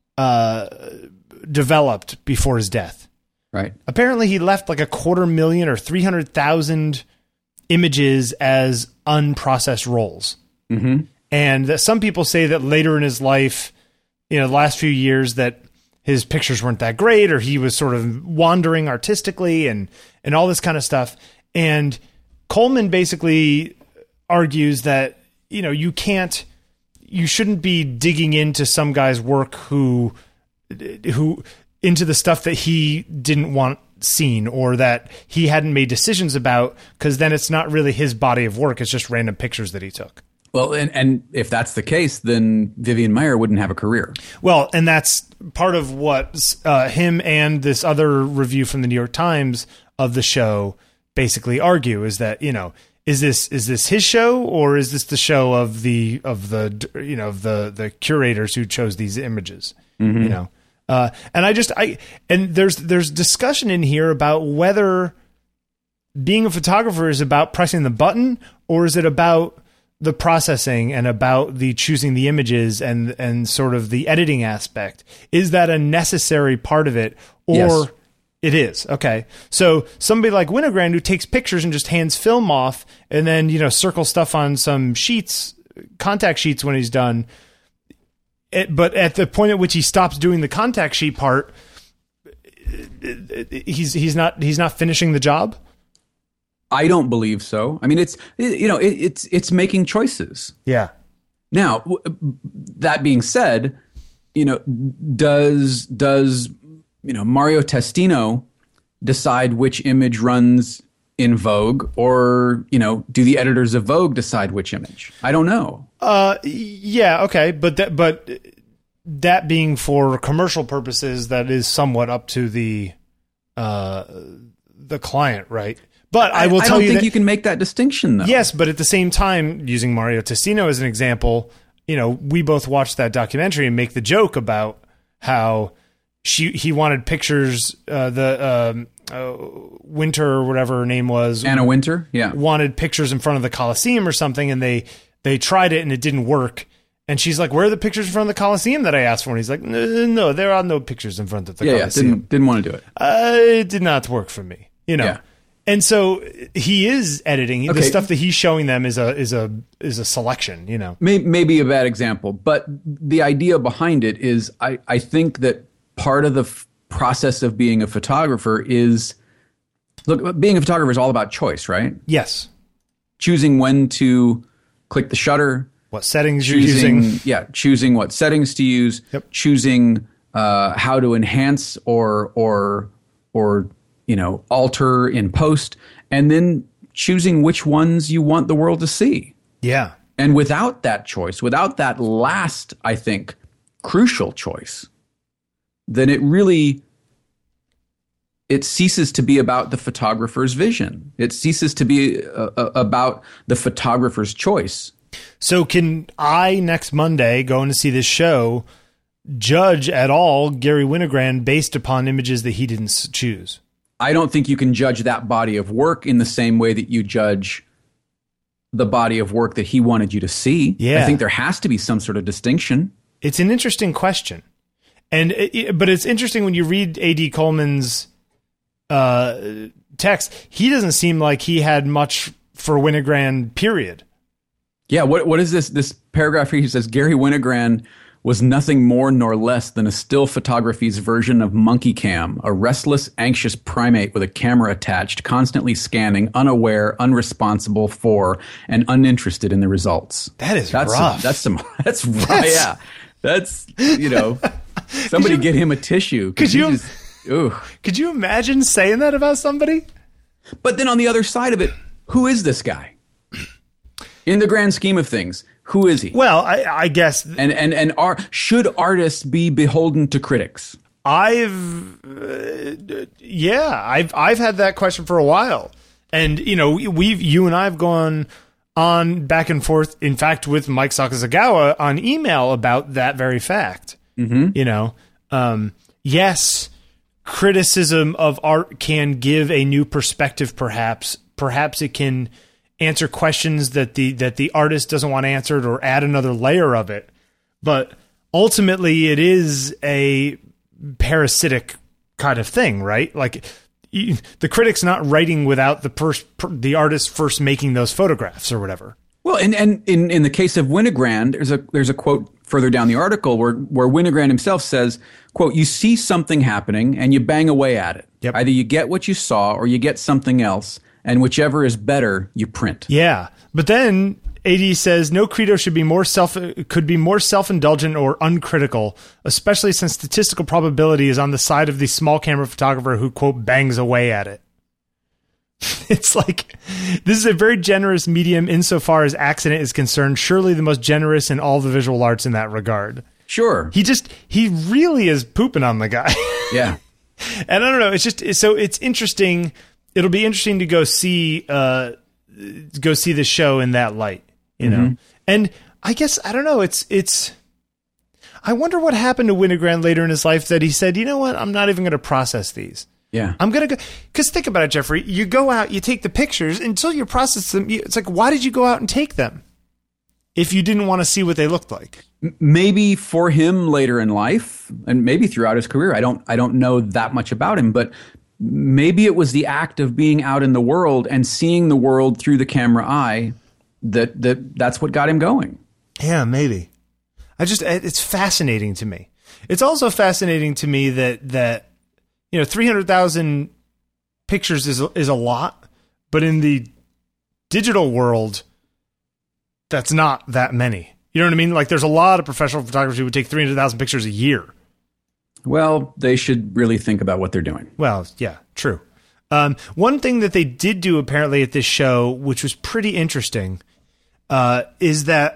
developed before his death. Right. Apparently, he left like 250,000 or 300,000 images as unprocessed rolls. Mm-hmm. And that some people say that later in his life, the last few years, that his pictures weren't that great, or he was sort of wandering artistically and all this kind of stuff. And Coleman basically argues that, you shouldn't be digging into some guy's work who into the stuff that he didn't want seen or that he hadn't made decisions about, because then it's not really his body of work. It's just random pictures that he took. Well, and if that's the case, then Vivian Maier wouldn't have a career. Well, and that's part of what him and this other review from the New York Times of the show basically argue, is that, is this his show, or is this the show of the curators who chose these images? Mm-hmm. And there's discussion in here about whether being a photographer is about pressing the button, or is it about the processing and about the choosing the images and sort of the editing aspect. Is that a necessary part of it, or yes. It is? Okay. So somebody like Winogrand, who takes pictures and just hands film off and then, circle stuff on some sheets, contact sheets when he's done. But at the point at which he stops doing the contact sheet part, he's not finishing the job. I don't believe so. I mean, it's making choices. Yeah. Now, that being said, does Mario Testino decide which image runs in Vogue, or do the editors of Vogue decide which image? I don't know. Yeah, okay, but that being for commercial purposes, that is somewhat up to the client, right? But I will tell you, I don't think you can make that distinction, though. Yes, but at the same time, using Mario Testino as an example, we both watched that documentary and make the joke about how he wanted pictures. Winter, or whatever her name was, Anna Winter, yeah, wanted pictures in front of the Coliseum or something, and they tried it and it didn't work. And she's like, "Where are the pictures in front of the Coliseum that I asked for?" And he's like, "No, there are no pictures in front of the Coliseum." Yeah, didn't want to do it. It did not work for me, Yeah. And so he is editing. Okay. The stuff that he's showing them is a selection, Maybe a bad example, but the idea behind it is, I think that part of the process of being a photographer is, being a photographer is all about choice, right? Yes. Choosing when to click the shutter, what settings you're using. Yeah, choosing what settings to use, choosing how to enhance or alter in post, and then choosing which ones you want the world to see. Yeah. And without that choice, without that last, I think, crucial choice, then it ceases to be about the photographer's vision. It ceases to be about the photographer's choice. So can I, next Monday, going to see this show, judge at all Garry Winogrand based upon images that he didn't choose? I don't think you can judge that body of work in the same way that you judge the body of work that he wanted you to see. Yeah. I think there has to be some sort of distinction. It's an interesting question. But it's interesting when you read A.D. Coleman's text, he doesn't seem like he had much for Winogrand, period. Yeah, what is this paragraph here? He says, Garry Winogrand was nothing more nor less than a still photography's version of Monkey Cam, a restless, anxious primate with a camera attached, constantly scanning, unaware, unresponsible for, and uninterested in the results. That's rough. That's right. Yeah. That's, somebody get him a tissue. Could you imagine saying that about somebody? But then on the other side of it, who is this guy? In the grand scheme of things, who is he? Well, I guess. Should artists be beholden to critics? I've had that question for a while. And, you and I have gone on back and forth, in fact, with Mike Sakazugawa on email about that very fact. Mm-hmm. Yes, criticism of art can give a new perspective, perhaps. Perhaps it can answer questions that the artist doesn't want answered or add another layer of it. But ultimately, it is a parasitic kind of thing, right? Like, the critic's not writing without the artist first making those photographs or whatever. Well, and in the case of Winogrand, there's a quote further down the article where Winogrand himself says, quote, "You see something happening and you bang away at it. Yep. Either you get what you saw or you get something else, and whichever is better, you print." Yeah, but then AD says no credo could be more self-indulgent or uncritical, especially since statistical probability is on the side of the small camera photographer who, quote, bangs away at it. It's like, this is a very generous medium insofar as accident is concerned, surely the most generous in all the visual arts in that regard. Sure. He really is pooping on the guy. Yeah. And I don't know, it's interesting. It'll be interesting to go see the show in that light, know. And I guess I don't know. It's. I wonder what happened to Winogrand later in his life that he said, you know what, I'm not even going to process these. Yeah, I'm going to go, because think about it, Jeffrey. You go out, you take the pictures until you process them. It's like, why did you go out and take them if you didn't want to see what they looked like? Maybe for him later in life, and maybe throughout his career. I don't know that much about him, but maybe it was the act of being out in the world and seeing the world through the camera eye that's what got him going. Yeah, maybe. It's fascinating to me. It's also fascinating to me that 300,000 pictures is a lot, but in the digital world, that's not that many. You know what I mean? Like, there's a lot of professional photographers who would take 300,000 pictures a year. Well, they should really think about what they're doing. Well, yeah, true. One thing that they did do apparently at this show, which was pretty interesting, is that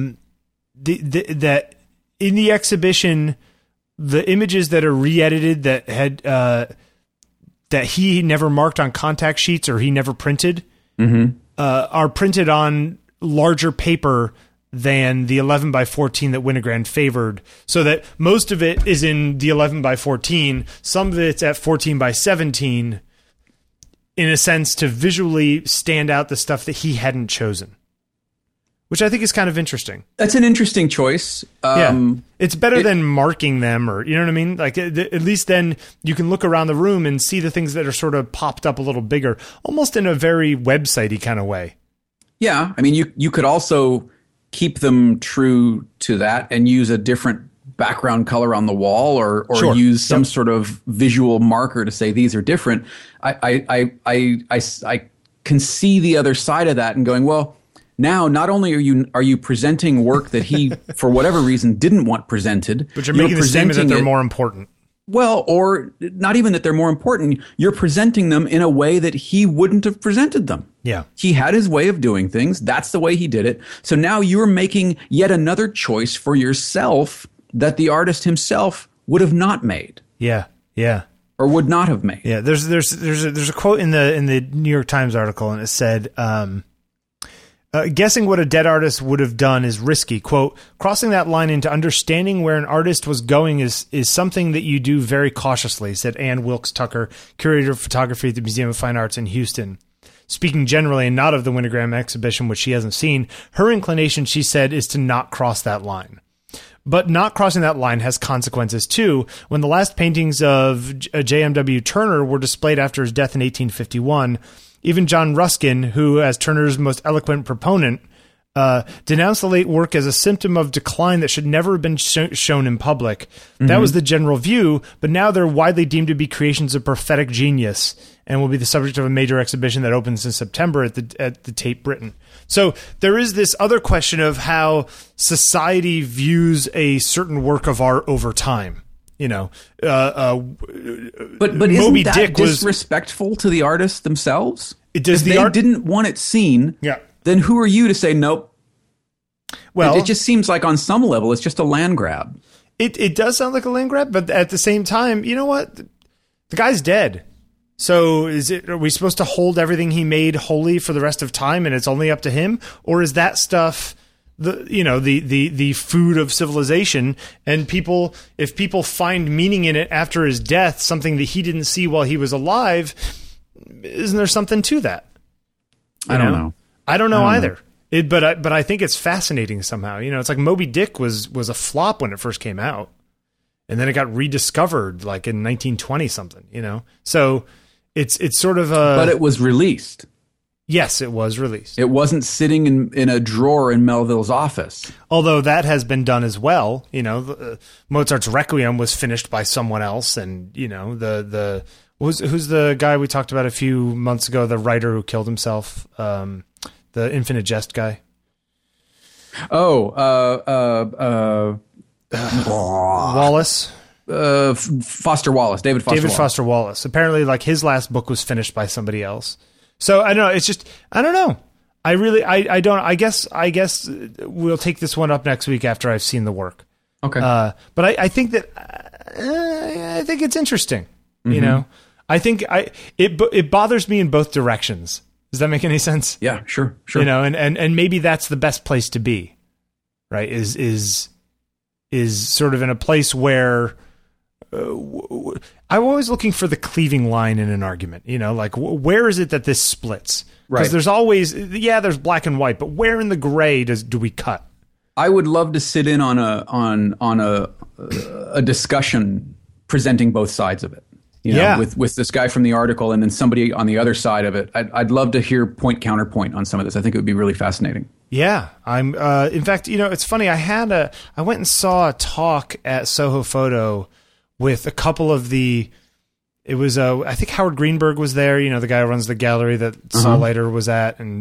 that in the exhibition, the images that are re-edited that had that he never marked on contact sheets or he never printed are printed on larger paper than the 11 by 14 that Winogrand favored, so that most of it is in the 11 by 14. Some of it's at 14 by 17, in a sense, to visually stand out the stuff that he hadn't chosen, which I think is kind of interesting. That's an interesting choice. It's better than marking them, or, you know what I mean? Like, at least then you can look around the room and see the things that are sort of popped up a little bigger, almost in a very website-y kind of way. Yeah. I mean, you could also keep them true to that and use a different background color on the wall, or Sure. use some sort of visual marker to say these are different. I can see the other side of that and going, well, now not only are you presenting work that he, for whatever reason, didn't want presented, but you're making the statement that they're more important. Well, or not even that they're more important. You're presenting them in a way that he wouldn't have presented them. Yeah. He had his way of doing things. That's the way he did it. So now you're making yet another choice for yourself that the artist himself would have not made. Yeah. Yeah. Or would not have made. Yeah. There's a quote in the New York Times article, and it said, guessing what a dead artist would have done is risky. Quote, crossing that line into understanding where an artist was going is something that you do very cautiously, said Ann Wilkes Tucker, curator of photography at the Museum of Fine Arts in Houston. Speaking generally and not of the Wintergraham exhibition, which she hasn't seen, her inclination, she said, is to not cross that line. But not crossing that line has consequences, too. When the last paintings of J.M.W. Turner were displayed after his death in 1851, even John Ruskin, who, as Turner's most eloquent proponent, denounced the late work as a symptom of decline that should never have been shown in public. Mm-hmm. That was the general view, but now they're widely deemed to be creations of prophetic genius and will be the subject of a major exhibition that opens in September at the Tate Britain. So there is this other question of how society views a certain work of art over time. You know, but Moby isn't that Dick disrespectful to the artists themselves? Does if they didn't want it seen, then who are you to say nope? Well, it just seems like on some level it's just a land grab. It does sound like a land grab, but at the same time, you know what? The guy's dead. So are we supposed to hold everything he made holy for the rest of time, and it's only up to him, or is that stuff the food of civilization, and if people find meaning in it after his death, something that he didn't see while he was alive, isn't there something to that? I don't know. I don't know either. But I think it's fascinating somehow. You know, it's like Moby Dick was a flop when it first came out, and then it got rediscovered like in 1920 something. You know, so it's sort of a. But it was released. Yes, it was released. It wasn't sitting in a drawer in Melville's office. Although that has been done as well. You know, Mozart's Requiem was finished by someone else, and you know who's the guy we talked about a few months ago, the writer who killed himself, the Infinite Jest guy. Wallace. Foster Wallace, David Foster Wallace. Apparently, like his last book was finished by somebody else. So I don't know. It's just I don't know. I don't. I guess we'll take this one up next week after I've seen the work. Okay. But I think that I think it's interesting. Mm-hmm. You know, I think it bothers me in both directions. Does that make any sense? Yeah, sure. You know, and maybe that's the best place to be. Right? Is sort of in a place where. I'm always looking for the cleaving line in an argument, you know, like where is it that this splits? Because there's always, there's black and white, but where in the gray do we cut? I would love to sit in on a discussion presenting both sides of it. You know, with this guy from the article and then somebody on the other side of it. I'd love to hear point counterpoint on some of this. I think it would be really fascinating. Yeah, I'm. In fact, you know, it's funny. I went and saw a talk at Soho Photo with a couple of I think Howard Greenberg was there, you know, the guy who runs the gallery that Saul Leiter was at, and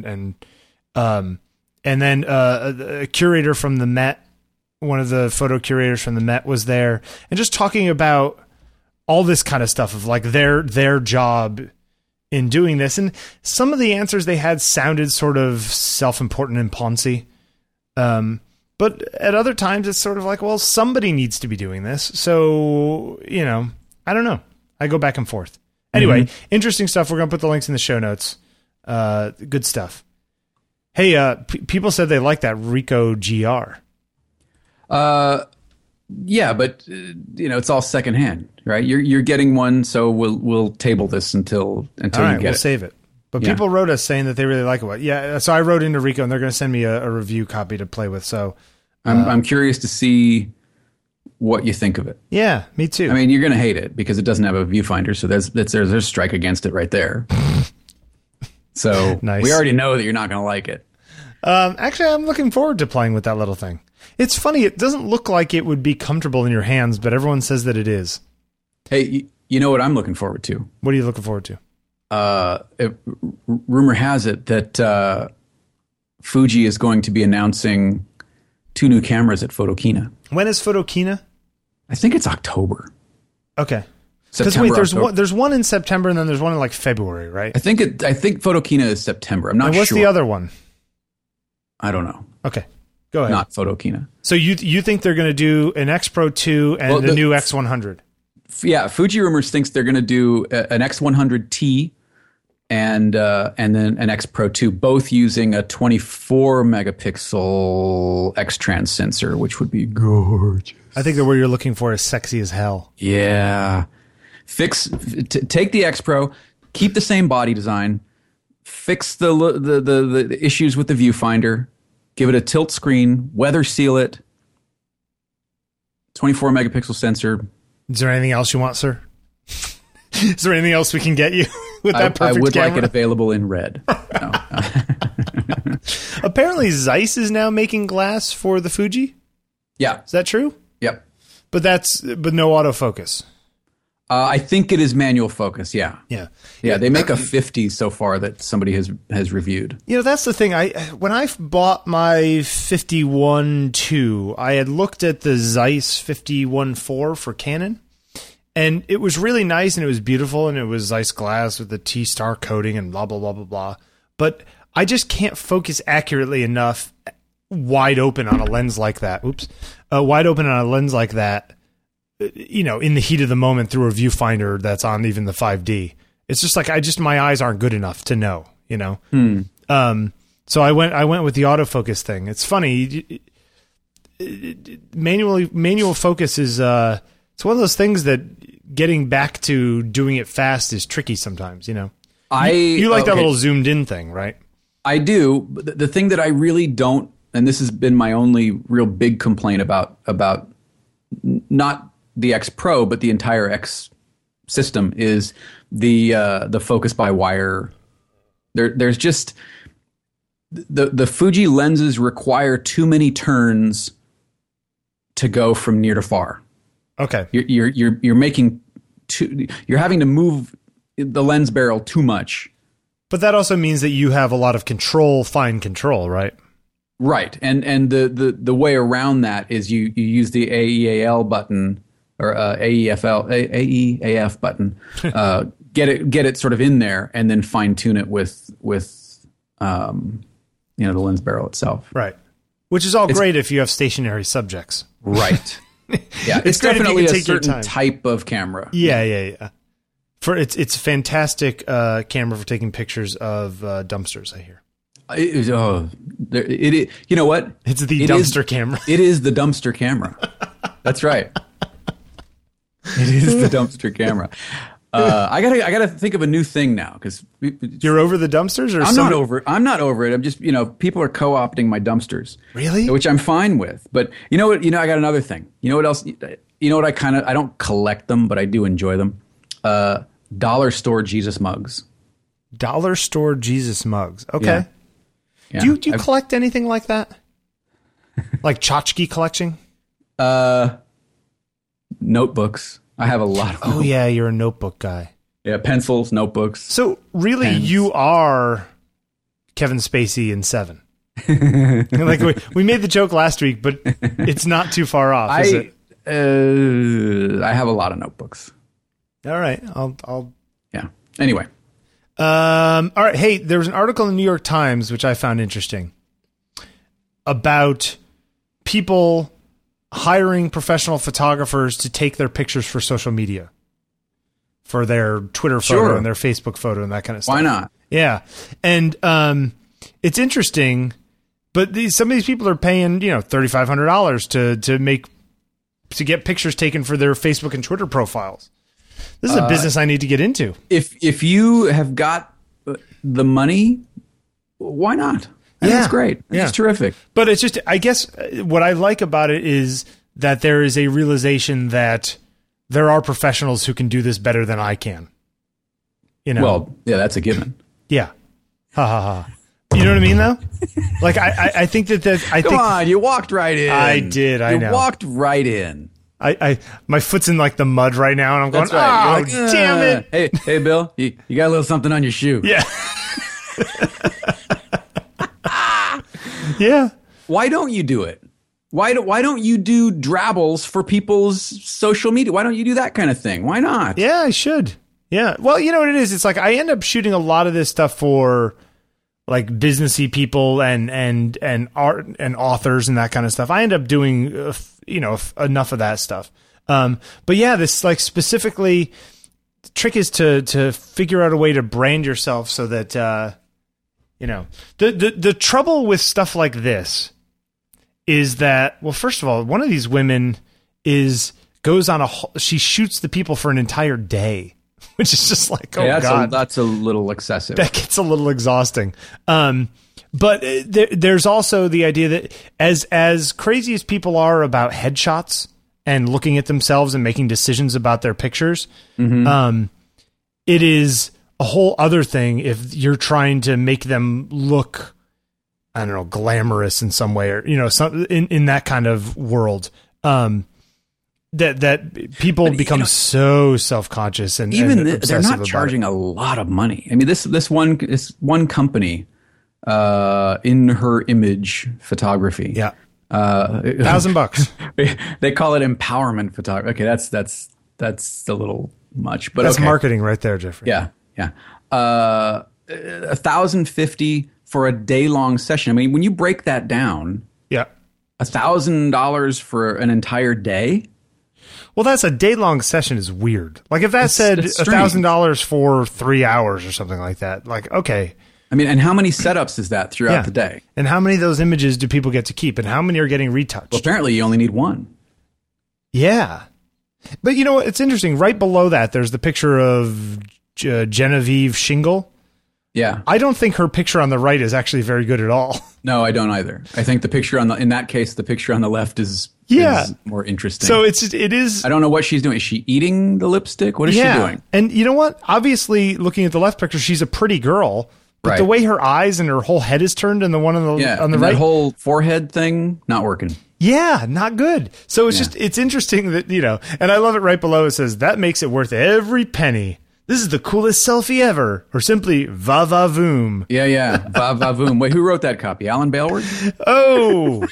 then a curator from the Met, one of the photo curators from the Met was there, and just talking about all this kind of stuff of like their job in doing this, and some of the answers they had sounded sort of self-important and poncy. But at other times, it's sort of like, well, somebody needs to be doing this. So, you know, I don't know. I go back and forth. Anyway, interesting stuff. We're going to put the links in the show notes. Good stuff. Hey, people said they like that Ricoh GR. Yeah, but, you know, it's all secondhand, right? You're getting one, so we'll table this until you get it. We'll save it. But people wrote us saying that they really like it. Yeah, so I wrote into Ricoh, and they're going to send me a review copy to play with. So I'm curious to see what you think of it. Yeah, me too. I mean, you're going to hate it because it doesn't have a viewfinder, so there's a strike against it right there. So nice. We already know that you're not going to like it. Actually, I'm looking forward to playing with that little thing. It's funny. It doesn't look like it would be comfortable in your hands, but everyone says that it is. Hey, you know what I'm looking forward to? What are you looking forward to? Rumor has it that Fuji is going to be announcing 2 new cameras at Photokina. When is Photokina? I think it's October. Okay. Because September, wait, there's one in September and then there's one in like February, right? I think Photokina is September. I'm not and sure. What's the other one? I don't know. Okay. Go ahead. Not Photokina. So you think they're going to do an X Pro 2 and the new X100? Yeah, Fuji Rumors thinks they're going to do an X100T and then an X Pro 2, both using a 24 megapixel X-Trans sensor, which would be gorgeous. I think the word you're looking for is sexy as hell. Yeah. Take the X Pro, keep the same body design, fix the issues with the viewfinder, give it a tilt screen, weather seal it, 24 megapixel sensor. Is there anything else you want, sir? Is there anything else we can get you with that perfect I would camera? like it available in red. No. Apparently Zeiss is now making glass for the Fuji. Yeah. Is that true? Yep. But no autofocus. I think it is manual focus. Yeah. Yeah. Yeah. They make a 50 so far that somebody has reviewed. You know, that's the thing. When I bought my 51.2, I had looked at the Zeiss 51.4 for Canon, and it was really nice and it was beautiful and it was Zeiss glass with the T-star coating and blah, blah, blah, blah, blah. But I just can't focus accurately enough wide open on a lens like that. Wide open on a lens like that. You know, in the heat of the moment through a viewfinder that's on even the 5D. It's just like my eyes aren't good enough to know, you know. So I went with the autofocus thing. It's funny. Manual focus is it's one of those things that getting back to doing it fast is tricky sometimes, you know. You like that little zoomed in thing, right? I do. But the thing that I really don't, and this has been my only real big complaint about not the X Pro, but the entire X system, is the focus by wire. There's just the Fuji lenses require too many turns to go from near to far. Okay, you're making you're having to move the lens barrel too much. But that also means that you have a lot of fine control, right? Right, and the way around that is you use the AEAL button or AEF button, get it sort of in there, and then fine tune it with the lens barrel itself. Right, which is great if you have stationary subjects. Right. Yeah, it's definitely a certain type of camera. Yeah. It's a fantastic camera for taking pictures of dumpsters, I hear. You know what? It's the dumpster camera. It is the dumpster camera. That's right. It is the dumpster camera. I gotta think of a new thing now, because you're over the dumpsters, or I'm not over it. I'm just, people are co-opting my dumpsters. Really? Which I'm fine with. But you know what? I got another thing. You know what else? You know what? I don't collect them, but I do enjoy them. Dollar store Jesus mugs. Dollar store Jesus mugs. Okay. Yeah. Do you collect anything like that? Like tchotchke collection? Notebooks. I have a lot of them. Oh, yeah, you're a notebook guy. Yeah, pencils, notebooks. So, really, pens. You are Kevin Spacey in Seven. Like we made the joke last week, but it's not too far off, is it? I have a lot of notebooks. All right. I'll Yeah. Anyway. All right. Hey, there was an article in the New York Times, which I found interesting, about people hiring professional photographers to take their pictures for social media, for their Twitter photo and their Facebook photo and that kind of stuff. Why not? Yeah. And it's interesting, but some of these people are paying, $3,500 to get pictures taken for their Facebook and Twitter profiles. This is a business I need to get into. If you have got the money, why not? That's great. It's terrific. But it's just, I guess what I like about it is that there is a realization that there are professionals who can do this better than I can. Well, yeah, that's a given. Yeah. Ha ha ha. You know what I mean, though? Like, I think that Come on, you walked right in. I did, I know. You walked right in. My foot's in like the mud right now, and I'm going, right. Damn it. Hey, Bill, you got a little something on your shoe. Yeah. Yeah. Why don't you do it? Why don't you do drabbles for people's social media? Why don't you do that kind of thing? Why not? Yeah, I should. Yeah. Well, you know what it is? It's like I end up shooting a lot of this stuff for like businessy people and art and authors and that kind of stuff. I end up doing, enough of that stuff. But yeah, this like specifically, the trick is to figure out a way to brand yourself so that, the trouble with stuff like this is that, well, first of all, one of these women goes on she shoots the people for an entire day, which is just like, God. That's a little excessive. That gets a little exhausting. But there's also the idea that as crazy as people are about headshots and looking at themselves and making decisions about their pictures, it is a whole other thing if you're trying to make them look, I don't know, glamorous in some way, or in that kind of world. That people become so self-conscious and even and they're not charging a lot of money. I mean, this one company, in her image photography. Yeah. $1,000. They call it empowerment photography. Okay. That's a little much, but that's okay. marketing right there, Jeffrey. Yeah. Yeah. $1,050 for a day-long session. I mean, when you break that down, yeah, $1,000 for an entire day. Well, that's a day-long session is weird. Like if that said $1,000 for 3 hours or something like that, like, okay. I mean, and how many setups is that throughout the day? And how many of those images do people get to keep? And how many are getting retouched? Well, apparently you only need one. Yeah. But you know what? It's interesting. Right below that, there's the picture of Genevieve Shingle. Yeah. I don't think her picture on the right is actually very good at all. No, I don't either. I think the picture in that case, the picture on the left is more interesting. So it is. I don't know what she's doing. Is she eating the lipstick? What is she doing? And you know what? Obviously, looking at the left picture, she's a pretty girl. But the way her eyes and her whole head is turned and the one on the right. That whole forehead thing, not working. Yeah, not good. So it's interesting that, and I love it right below. It says, that makes it worth every penny. This is the coolest selfie ever. Or simply, va va voom. Yeah. Va va voom. Wait, who wrote that copy? Alan Baleworth? Oh.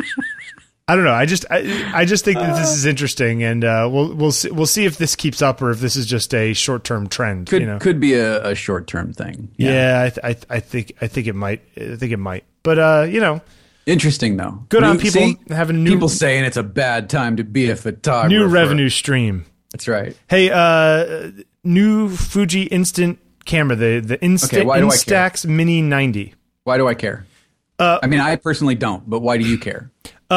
I don't know. I just think that this is interesting, and we'll see if this keeps up or if this is just a short term trend. Could be a short term thing. Yeah, I think it might. But interesting though. Good on people having people saying it's a bad time to be a photographer. New revenue stream. That's right. Hey, new Fuji Instant camera, the Instax Mini 90. Why do I care? I mean, I personally don't, but why do you care?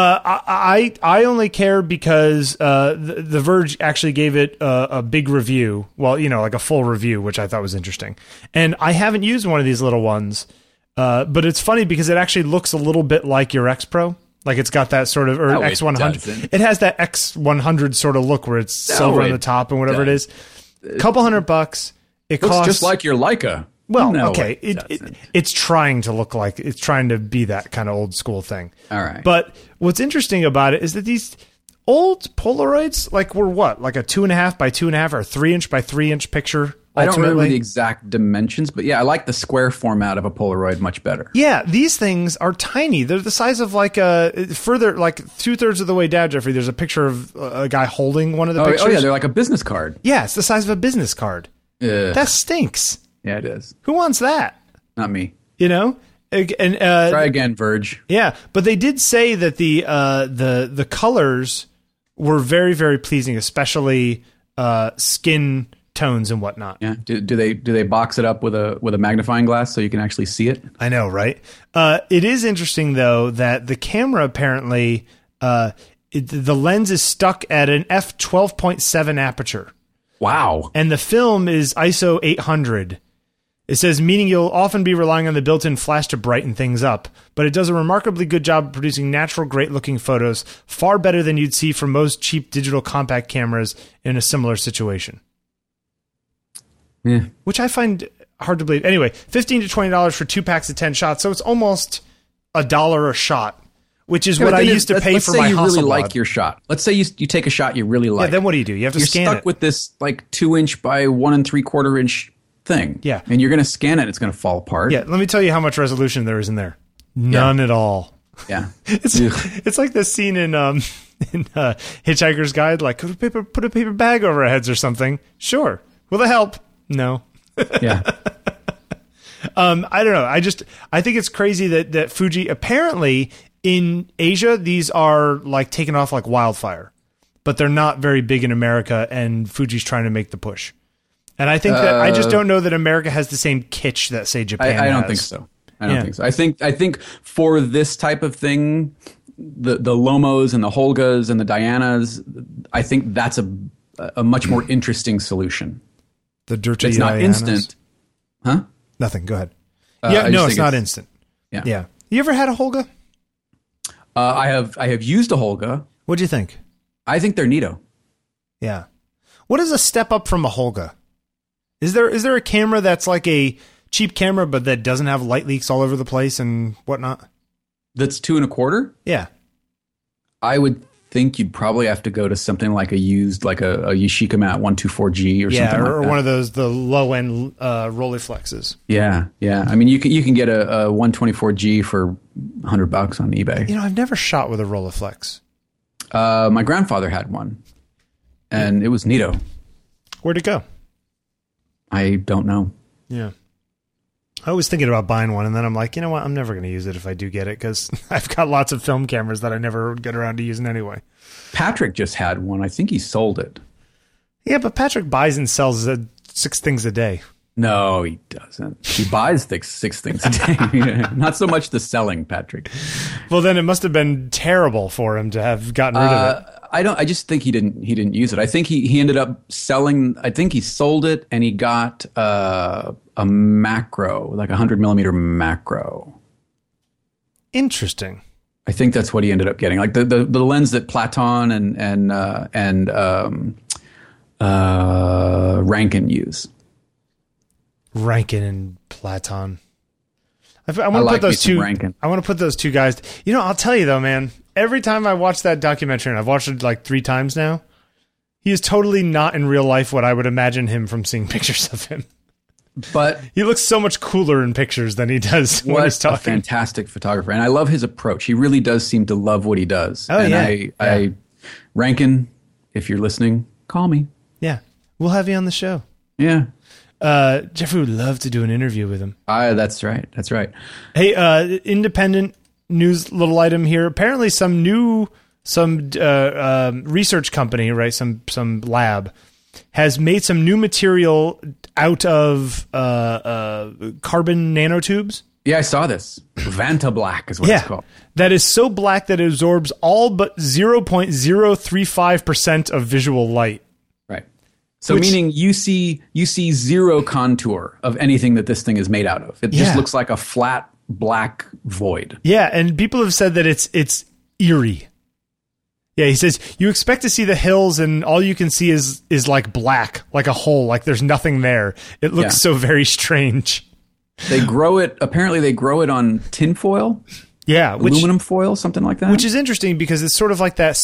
I only care because the Verge actually gave it a big review. Well, like a full review, which I thought was interesting. And I haven't used one of these little ones, but it's funny because it actually looks a little bit like your X Pro. Like it's got that sort of X100. It has that X100 sort of look where it's silver on the top and whatever it is. Couple $100. It looks costs just like your Leica. Well, okay, it's trying to look like it's trying to be that kind of old school thing. All right. But what's interesting about it is that these old Polaroids, were what, like a 2.5 by 2.5 or 3-inch by 3-inch picture. I don't remember the exact dimensions, but yeah, I like the square format of a Polaroid much better. Yeah, these things are tiny. They're the size of like further, like 2/3 of the way down, Jeffrey. There's a picture of a guy holding one of the pictures. Oh yeah, they're like a business card. Yeah, it's the size of a business card. That stinks. Yeah, it is. Who wants that? Not me. And try again, Verge. Yeah, but they did say that the colors were very, very pleasing, especially skin tones and whatnot. Yeah. Do they box it up with a magnifying glass so you can actually see it? I know, right? It is interesting though that the camera apparently the lens is stuck at an f/12.7 aperture. Wow. And the film is ISO 800. It says, meaning you'll often be relying on the built-in flash to brighten things up, but it does a remarkably good job of producing natural, great-looking photos, far better than you'd see from most cheap digital compact cameras in a similar situation. Yeah. Which I find hard to believe. Anyway, $15 to $20 for 2 packs of 10 shots, so it's almost $1 a shot, which is what I used to pay for my Hasselblad. Let's say you really like your shot. Let's say you take a shot you really like. Yeah, then what do? You have to scan it. You're stuck with this 2-inch by 1 3/4 inch thing. Yeah. And you're going to scan it. It's going to fall apart. Yeah. Let me tell you how much resolution there is in there. None at all. Yeah. It's like the scene in Hitchhiker's Guide, like put a paper bag over our heads or something. Sure. Will it help? No. Yeah. I don't know. I think it's crazy that Fuji, apparently in Asia, these are like taken off like wildfire, but they're not very big in America, and Fuji's trying to make the push. And I think that I just don't know that America has the same kitsch that, say, Japan has. I don't think so. I don't think so. I think for this type of thing, the Lomos and the Holgas and the Dianas, I think that's a much more interesting solution. The dirty It's not Dianas. instant. Huh? Nothing. Go ahead. It's not instant. Yeah. You ever had a Holga? I have used a Holga. What'd you think? I think they're neato. Yeah. What is a step up from a Holga? Is there a camera that's like a cheap camera but that doesn't have light leaks all over the place and whatnot? That's 2 1/4? Yeah. I would think you'd probably have to go to something like a used, like a Yashica Mat 124G or something like that. Or one of those, the low end Rolleiflexes. Yeah. I mean, you can get a 124G for $100 on eBay. You know, I've never shot with a Rolleiflex. My grandfather had one, and it was neato. Where'd it go? I don't know. Yeah. I was thinking about buying one, and then I'm like, you know what? I'm never going to use it if I do get it, because I've got lots of film cameras that I never get around to using anyway. Patrick just had one. I think he sold it. Yeah, but Patrick buys and sells 6 things a day. No, he doesn't. He buys 6 things a day. Not so much the selling, Patrick. Well, then it must have been terrible for him to have gotten rid of it. I just think he didn't use it. I think he ended up selling. I think he sold it, and he got a macro, like 100mm macro. Interesting. I think that's what he ended up getting, like the lens that Platon and Rankin use. Rankin and Platon. I want to put those two. Rankin. I want to put those two guys. You know, I'll tell you though, man. Every time I watch that documentary, and I've watched it like 3 times now, he is totally not in real life what I would imagine him from seeing pictures of him. But he looks so much cooler in pictures than he does when he's talking. A fantastic photographer, and I love his approach. He really does seem to love what he does. Oh, and I Rankin, if you're listening, call me. Yeah, we'll have you on the show. Yeah. Jeffrey would love to do an interview with him. That's right. Hey, independent news little item here. Apparently some research company, right? Some lab has made some new material out of carbon nanotubes. Yeah, I saw this. Vanta Black is what it's called. That is so black that it absorbs all but 0.035% of visual light. Right. So meaning you see zero contour of anything that this thing is made out of. It just looks like a flat black void. Yeah, and people have said that it's eerie. Yeah, he says you expect to see the hills and all you can see is like black, like a hole, like there's nothing there. It looks so very strange. They grow it on tin foil. Yeah, aluminum foil, something like that. Which is interesting because it's sort of like that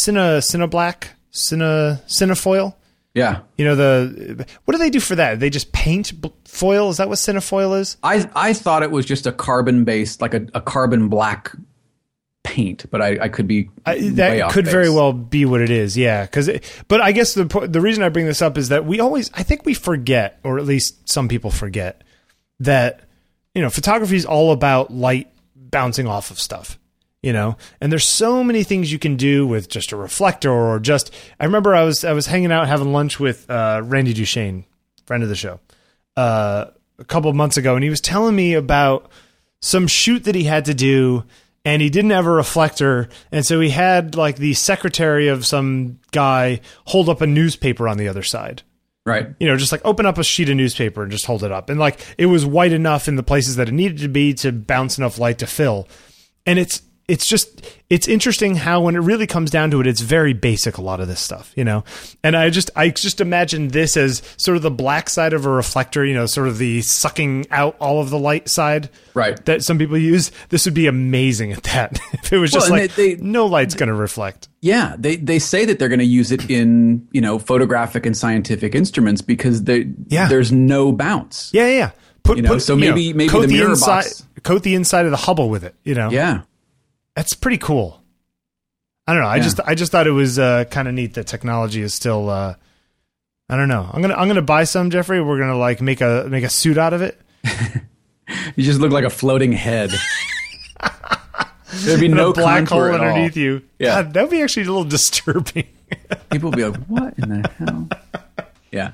Cinefoil. Yeah. You know, what do they do for that? They just paint foil? Is that what Cinefoil is? I thought it was just a carbon-based, like a carbon black paint, but I could be way off could base. very well be what it is, yeah. But I guess the reason I bring this up is that I think we forget, or at least some people forget, that, you know, photography is all about light bouncing off of stuff. You know, and there's so many things you can do with just a reflector or just. I remember I was hanging out having lunch with Randy Duchesne, friend of the show, a couple of months ago, and he was telling me about some shoot that he had to do, and he didn't have a reflector, and so he had like the secretary of some guy hold up a newspaper on the other side. Right. You know, just like open up a sheet of newspaper and just hold it up, and like it was white enough in the places that it needed to be to bounce enough light to fill, and it's interesting how when it really comes down to it, it's very basic, a lot of this stuff, you know? And I just imagine this as sort of the black side of a reflector, you know, sort of the sucking out all of the light side. Right. That some people use. This would be amazing at that. If it was just no light's going to reflect. Yeah. They say that they're going to use it in, you know, photographic and scientific instruments because there's no bounce. Yeah. So maybe the mirror box. coat the inside of the Hubble with it. Yeah. That's pretty cool. I don't know. I just thought it was kind of neat that technology is still. I don't know. I'm gonna buy some, Jeffrey. We're gonna like make a suit out of it. You just look like a floating head. There'd be no black hole at underneath all. you. Yeah, God, that'd be actually a little disturbing. People would be like, "What in the hell?" Yeah.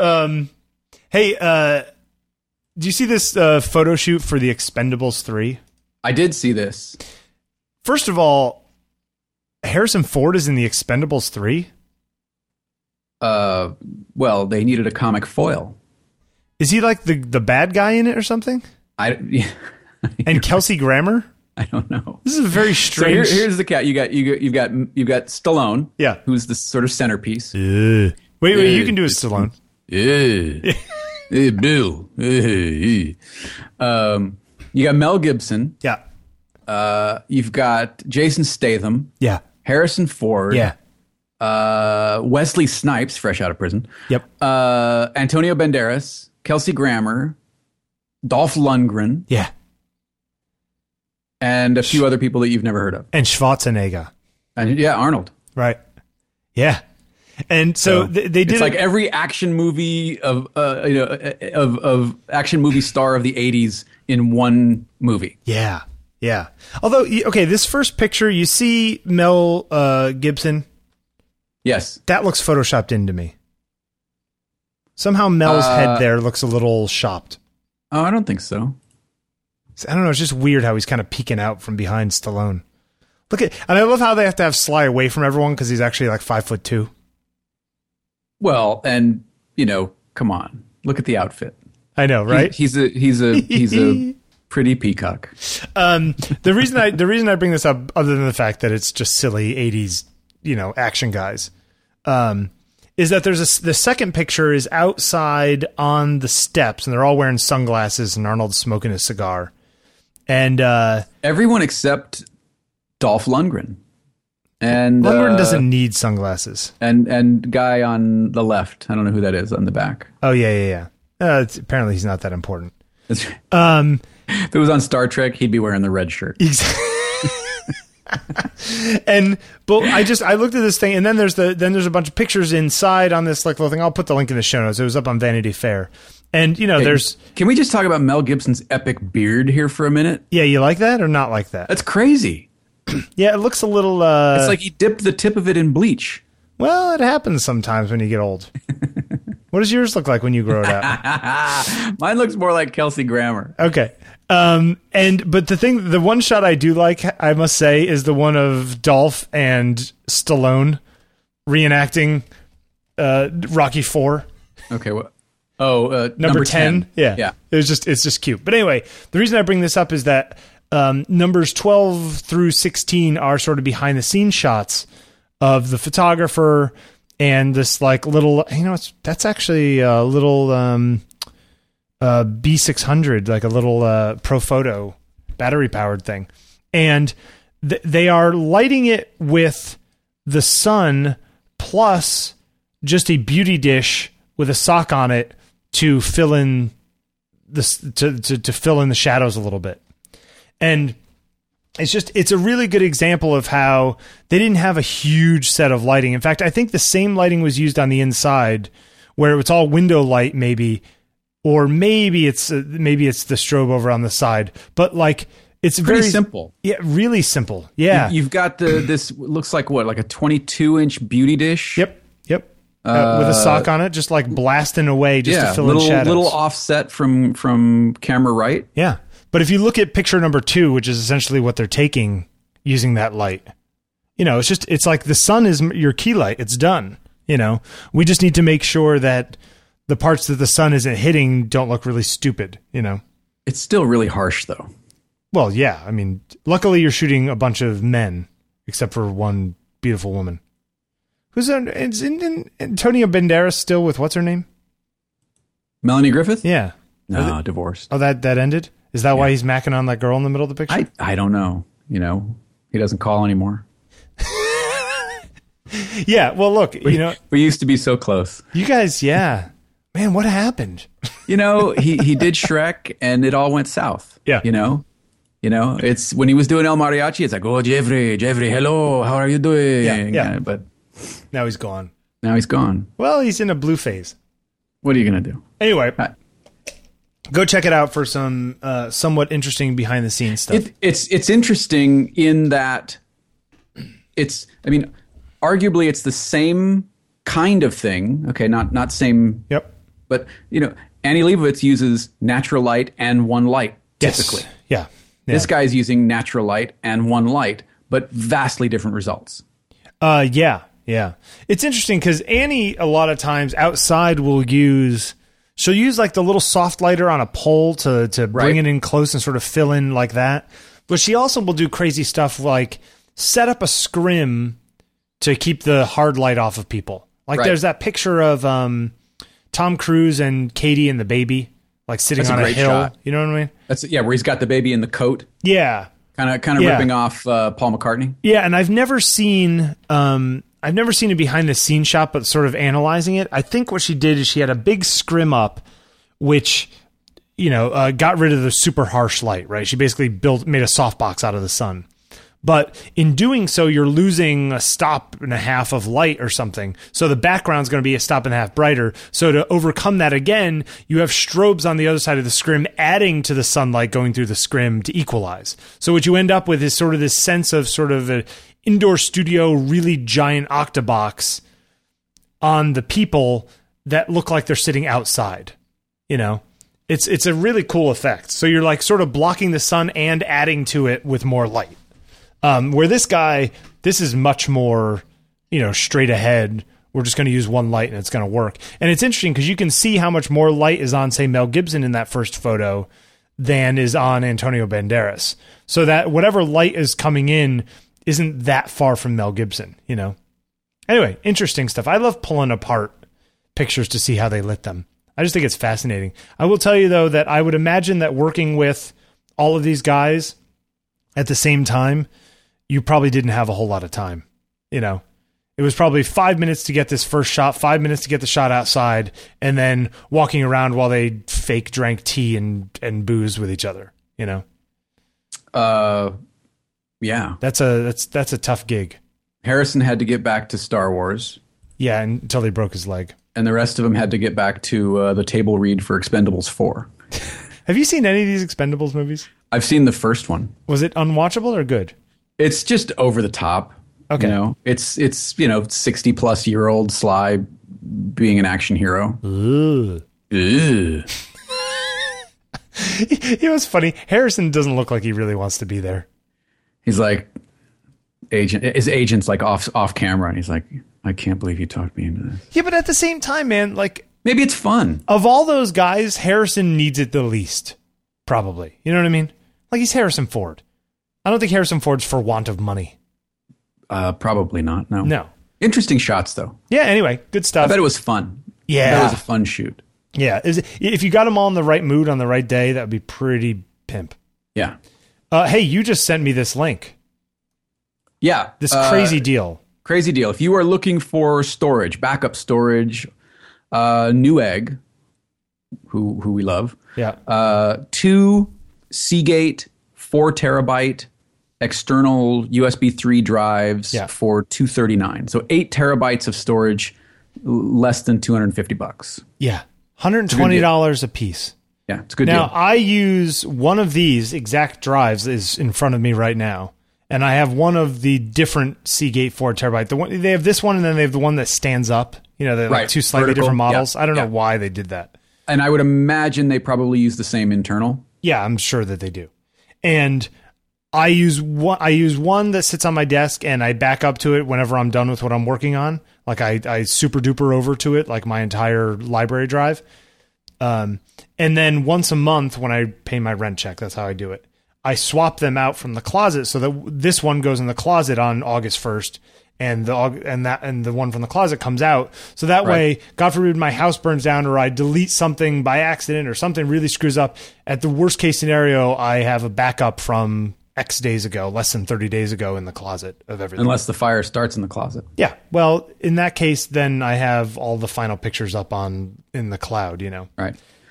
Hey, do you see this photo shoot for the Expendables 3? I did see this. First of all, Harrison Ford is in the Expendables 3? Well, they needed a comic foil. Is he like the bad guy in it or something? And Kelsey Grammer? I don't know. This is a very strange. So here's the cat. You've got Stallone. Yeah. Who's the sort of centerpiece. Wait, you can do a Stallone. Hey, Bill. You got Mel Gibson. Yeah. You've got Jason Statham. Yeah. Harrison Ford. Yeah. Wesley Snipes, fresh out of prison. Yep. Antonio Banderas. Kelsey Grammer. Dolph Lundgren. Yeah. And a few other people that you've never heard of. And Schwarzenegger. And yeah, Arnold. Right. Yeah. And so they did. It's like every action movie of action movie star of the 80s in one movie. Yeah. Yeah. Although, okay, this first picture, you see Mel Gibson. Yes. That looks photoshopped into me. Somehow Mel's head there looks a little shopped. Oh, I don't think so. I don't know. It's just weird how he's kind of peeking out from behind Stallone. And I love how they have to have Sly away from everyone because he's actually like 5'2". Well, and come on, look at the outfit. I know, right? He's a pretty peacock. The reason I bring this up, other than the fact that it's just silly 80s, action guys, is that the second picture is outside on the steps, and they're all wearing sunglasses, and Arnold's smoking a cigar. And everyone except Dolph Lundgren. And Lundgren doesn't need sunglasses. And guy on the left, I don't know who that is on the back. Oh yeah. Apparently he's not that important. If it was on Star Trek, he'd be wearing the red shirt. Exactly. But I looked at this thing, and then there's a bunch of pictures inside on this like little thing. I'll put the link in the show notes. It was up on Vanity Fair. And there's. Can we just talk about Mel Gibson's epic beard here for a minute? Yeah, you like that or not like that? That's crazy. Yeah, it looks a little. It's like he dipped the tip of it in bleach. Well, it happens sometimes when you get old. What does yours look like when you grow it out? Mine looks more like Kelsey Grammer. Okay. But the one shot I do like, I must say, is the one of Dolph and Stallone reenacting Rocky IV. Okay. Well, number 10. Yeah. It's just cute. But anyway, the reason I bring this up is that numbers 12 through 16 are sort of behind the scenes shots of the photographer and this like little, that's actually a little B600, like a little Profoto battery powered thing. And they are lighting it with the sun plus just a beauty dish with a sock on it to fill in to fill in the shadows a little bit. And it's a really good example of how they didn't have a huge set of lighting. In fact, I think the same lighting was used on the inside where it's all window light maybe, or maybe it's the strobe over on the side, but like it's pretty very simple. Yeah, really simple. Yeah. You've got this looks like what, like a 22-inch beauty dish? Yep. With a sock on it, just like blasting away just to fill in shadows. Little offset from camera right. Yeah. But if you look at picture number 2, which is essentially what they're taking using that light, it's like the sun is your key light. It's done. We just need to make sure that the parts that the sun isn't hitting don't look really stupid, It's still really harsh though. Well, yeah. I mean, luckily you're shooting a bunch of men, except for one beautiful woman. Is Antonio Banderas still with what's her name? Melanie Griffith? Yeah. No, divorced. Oh, that ended? Is that why he's macking on that girl in the middle of the picture? I don't know. He doesn't call anymore. Yeah. Well, look, we used to be so close. You guys, yeah. Man, what happened? He did Shrek and it all went south. Yeah. You know, it's when he was doing El Mariachi, it's like, oh, Jeffrey, hello, how are you doing? Yeah. But Now he's gone. now he's gone. Well, he's in a blue phase. What are you going to do? Anyway, go check it out for some somewhat interesting behind the scenes stuff. It's interesting in that arguably it's the same kind of thing. Okay, not same. Yep. But, Annie Leibovitz uses natural light and one light, typically. Yes. Yeah. This guy's using natural light and one light, but vastly different results. Yeah. It's interesting because Annie, a lot of times outside, she'll use like the little soft lighter on a pole to bring it in close and sort of fill in like that. But she also will do crazy stuff like set up a scrim to keep the hard light off of people. Like there's that picture of Tom Cruise and Katie and the baby, like sitting on a hill. Shot. You know what I mean? Where he's got the baby in the coat. Yeah. Kind of ripping off Paul McCartney. Yeah, and I've never seen a behind the scenes shot, but sort of analyzing it. I think what she did is she had a big scrim up, which got rid of the super harsh light. Right? She basically made a softbox out of the sun. But in doing so, you're losing a stop and a half of light or something. So the background's going to be a stop and a half brighter. So to overcome that again, you have strobes on the other side of the scrim adding to the sunlight going through the scrim to equalize. So what you end up with is sort of this sense of sort of an indoor studio, really giant octabox on the people that look like they're sitting outside. It's a really cool effect. So you're like sort of blocking the sun and adding to it with more light. Where this guy, this is much more, straight ahead. We're just going to use one light and it's going to work. And it's interesting because you can see how much more light is on, say, Mel Gibson in that first photo than is on Antonio Banderas. So that whatever light is coming in isn't that far from Mel Gibson, Anyway, interesting stuff. I love pulling apart pictures to see how they lit them. I just think it's fascinating. I will tell you, though, that I would imagine that working with all of these guys at the same time, you probably didn't have a whole lot of time. It was probably 5 minutes to get this first shot, 5 minutes to get the shot outside, and then walking around while they fake drank tea and booze with each other. Yeah. That's a tough gig. Harrison had to get back to Star Wars. Yeah, until he broke his leg. And the rest of them had to get back to the table read for Expendables 4. Have you seen any of these Expendables movies? I've seen the first one. Was it unwatchable or good? It's just over the top. Okay. It's 60-plus-year-old Sly being an action hero. Ugh. It was funny. Harrison doesn't look like he really wants to be there. He's like, his agent's like off camera, and he's like, I can't believe you talked me into this. Yeah, but at the same time, man, like, maybe it's fun. Of all those guys, Harrison needs it the least, probably. You know what I mean? Like, he's Harrison Ford. I don't think Harrison Ford's for want of money. Probably not, no. No. Interesting shots, though. Yeah, anyway, good stuff. I bet it was fun. Yeah. I bet it was a fun shoot. Yeah. If you got them all in the right mood on the right day, that would be pretty pimp. Yeah. Hey, you just sent me this link. Yeah. This crazy deal. Crazy deal. If you are looking for storage, backup storage, Newegg, who we love. Yeah. 2 Seagate 4 terabyte external USB 3 drives for $239. So 8 terabytes of storage, less than $250. Yeah. $120 a piece. Yeah, it's a good deal. Now, deal. I use one of these exact drives is in front of me right now. And I have one of the different Seagate 4 terabyte. They have this one, and then they have the one that stands up. They're like 2 slightly vertical. different models. Yeah. I don't know why they did that. And I would imagine they probably use the same internal. Yeah, I'm sure that they do. And I use one that sits on my desk, and I back up to it whenever I'm done with what I'm working on. Like I super duper over to it, like my entire library drive. And then once a month, when I pay my rent check, that's how I do it. I swap them out from the closet so that this one goes in the closet on August 1st, and the one from the closet comes out. So that way, God forbid my house burns down or I delete something by accident or something really screws up. At the worst case scenario, I have a backup from X days ago, less than 30 days ago in the closet of everything. Unless the fire starts in the closet. Yeah. Well, in that case, then I have all the final pictures up in the cloud, Right.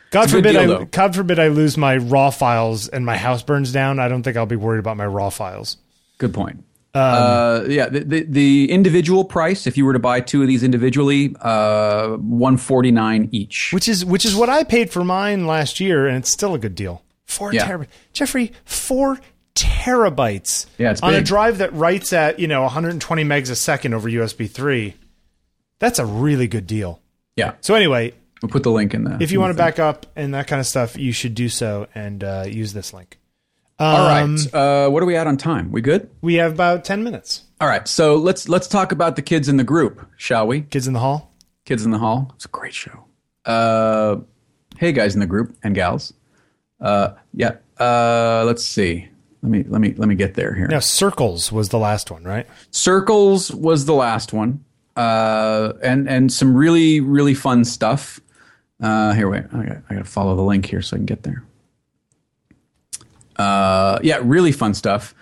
God It's a good forbid, deal, though. God forbid I lose my raw files and my house burns down. I don't think I'll be worried about my raw files. Good point. The individual price, if you were to buy two of these individually, $149 each. Which is what I paid for mine last year, and it's still a good deal. 4 terabytes. Jeffrey, 4 terabytes. Yeah, it's on a big. drive that writes at 120 megs a second over USB 3. That's a really good deal. Yeah. So anyway, We'll put the link in there. if you want to back up and that kind of stuff, you should do so and use this link. All right. What are we at on time? We good? We have about 10 minutes. All right. So let's talk about the kids in the group, shall we? Kids in the Hall. Kids in the Hall. It's a great show. Hey guys in the group and gals. Let's see. Let me get there here. Now, Circles was the last one, right? Circles was the last one. And some really, really fun stuff. Here, wait. I got to follow the link here so I can get there. Really fun stuff.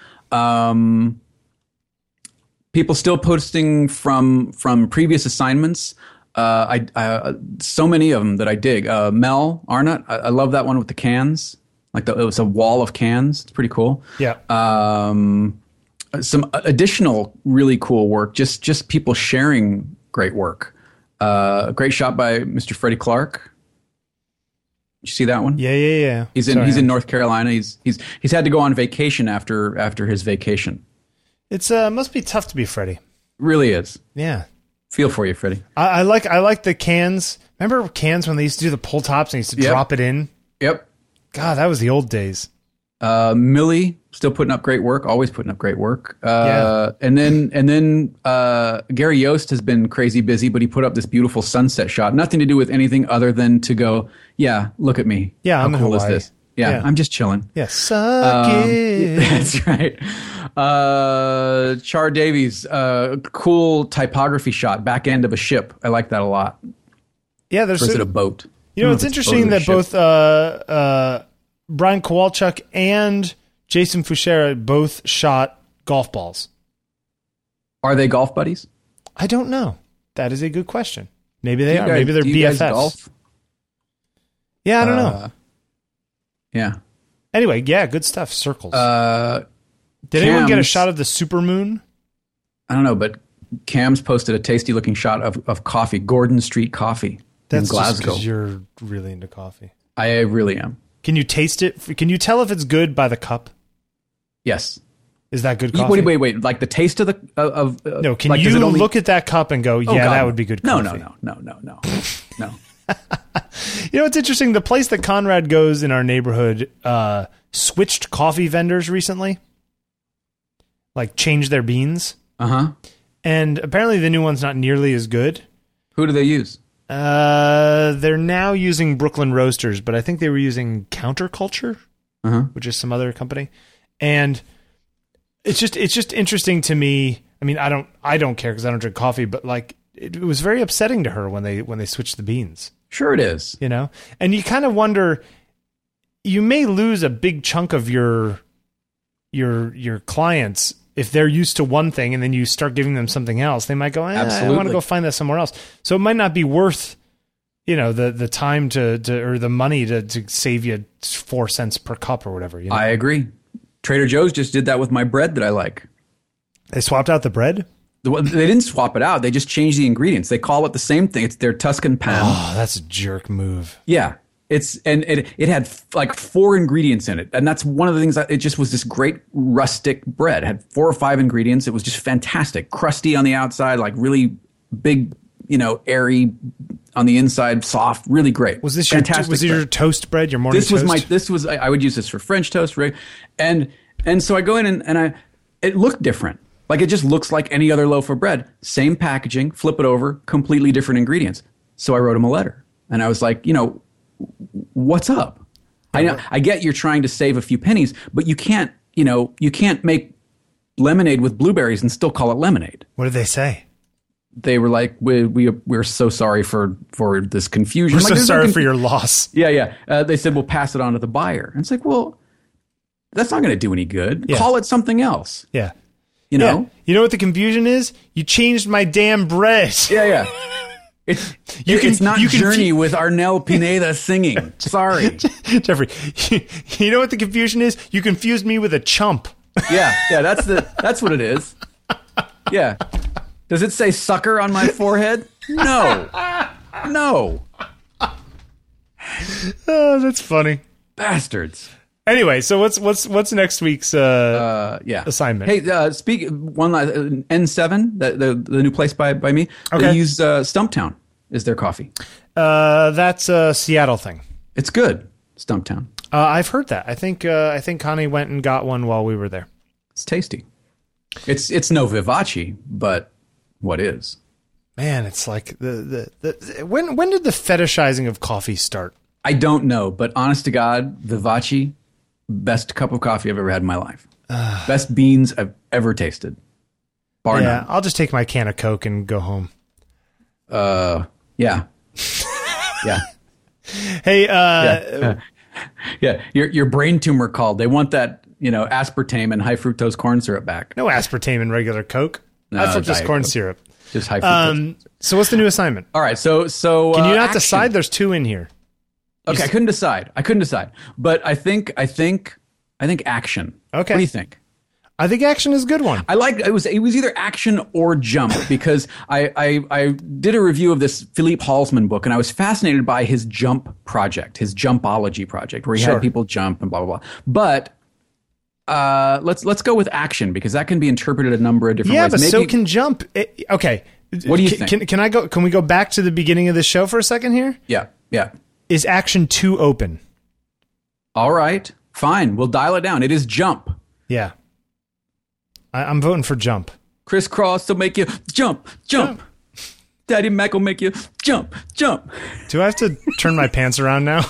People still posting from previous assignments. So many of them that I dig. Mel Arnott, I love that one with the cans. Like it was a wall of cans. It's pretty cool. Yeah. Some additional really cool work. Just people sharing great work. A great shot by Mr. Freddie Clark. Did you see that one? Yeah. He's in North Carolina. He's had to go on vacation after his vacation. It's must be tough to be Freddie. Really is. Yeah. Feel for you, Freddie. I like the cans. Remember cans when they used to do the pull tops and used to drop it in? Yep. God, that was the old days. Millie still putting up great work. Always putting up great work. And then Gary Yost has been crazy busy, but he put up this beautiful sunset shot. Nothing to do with anything other than to go, yeah, look at me. Yeah, how I'm in cool is Hawaii. this? Yeah, I'm just chilling. Yeah, suck it. That's right. Char Davies, cool typography shot, back end of a ship. I like that a lot. Yeah, Or is it a boat? It's interesting that both Brian Kowalczyk and Jason Fuchera both shot golf balls. Are they golf buddies? I don't know. That is a good question. Maybe they are. Maybe they're do you guys BFFs. golf? Yeah, I don't know. Yeah. Anyway, yeah, good stuff. Circles. Did Cam's, anyone get a shot of the supermoon? I don't know, but Cam's posted a tasty looking shot of coffee, Gordon Street Coffee in Glasgow. Because you're really into coffee. I really am. Can you taste it? Can you tell if it's good by the cup? Yes. Is that good coffee? Wait. Like the taste of the no. Can like, you look at that cup and go, yeah, that would be good coffee? No. No. It's interesting. The place that Conrad goes in our neighborhood switched coffee vendors recently. Like changed their beans. Uh-huh. And apparently the new one's not nearly as good. Who do they use? They're now using Brooklyn Roasters, but I think they were using Counterculture, which is some other company. And it's just interesting to me. I mean, I don't care because I don't drink coffee, but like it was very upsetting to her when they switched the beans. Sure it is. And you kind of wonder, you may lose a big chunk of your clients if they're used to one thing and then you start giving them something else. They might go, I want to go find that somewhere else. So it might not be worth, the time to or the money to save you 4 cents per cup or whatever. I agree. Trader Joe's just did that with my bread that I like. They swapped out the bread? They didn't swap it out. They just changed the ingredients. They call it the same thing. It's their Tuscan pan. Oh, that's a jerk move. Yeah. It had like 4 ingredients in it. And that's one of the things it just was this great rustic bread. It had 4 or 5 ingredients. It was just fantastic. Crusty on the outside, like really big, airy on the inside, soft, really great. Was this fantastic your toast bread, your morning toast? I would use this for French toast, right? And so I go in and it looked different. Like it just looks like any other loaf of bread. Same packaging, flip it over, completely different ingredients. So I wrote him a letter. And I was like, what's up? I get you're trying to save a few pennies, but you can't make lemonade with blueberries and still call it lemonade. What did they say? They were like, we're so sorry for this confusion. We're so sorry for your loss. Yeah. They said, we'll pass it on to the buyer. And it's like, well, that's not going to do any good. Yeah. Call it something else. Yeah. You know? You know what the confusion is? You changed my damn bread. Yeah. It's not Journey with Arnel Pineda singing. Sorry. Jeffrey, you know what the confusion is? You confused me with a chump. Yeah, that's what it is. Yeah. Does it say sucker on my forehead? No. Oh, that's funny. Bastards. Anyway, so what's next week's assignment? Hey, speak one last N7, the new place by me. Okay. They use Stumptown is their coffee. That's a Seattle thing. It's good, Stumptown. I've heard that. I think Connie went and got one while we were there. It's tasty. It's no Vivace, but what is? Man, it's like when did the fetishizing of coffee start? I don't know, but honest to God, Vivace, best cup of coffee I've ever had in my life. Best beans I've ever tasted. Bar none. I'll just take my can of Coke and go home. Yeah. Yeah. Hey, yeah. Your brain tumor called. They want that, aspartame and high fructose corn syrup back. No aspartame in regular Coke. No, That's just corn Coke. syrup. Just high fructose. So what's the new assignment? All right. So can you not action. decide? There's 2 in here. Okay, I couldn't decide. But I think action. Okay. What do you think? I think action is a good one. I like it was either action or jump because I did a review of this Philippe Halsman book and I was fascinated by his jump project, his jumpology project, where he had people jump and blah blah blah. But let's go with action because that can be interpreted a number of different ways. Yeah, but so can jump. Okay. What do you think? Can we go back to the beginning of the show for a second here? Yeah. Is action too open? All right, fine. We'll dial it down. It is jump. Yeah. I'm voting for jump. Crisscross will make you jump. Daddy Mac will make you jump. Do I have to turn my pants around now?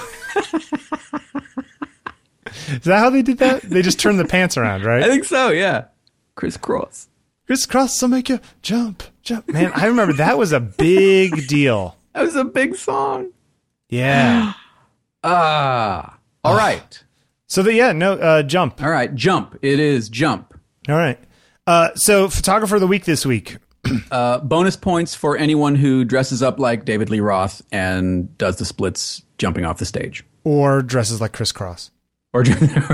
Is that how they did that? They just turned the pants around, right? I think so, yeah. Crisscross will make you jump. Man, I remember that was a big deal. That was a big song. Yeah. All right. So jump. All right, jump. It is jump. All right. So photographer of the week this week. Bonus points for anyone who dresses up like David Lee Roth and does the splits jumping off the stage. Or dresses like Criss Cross. Is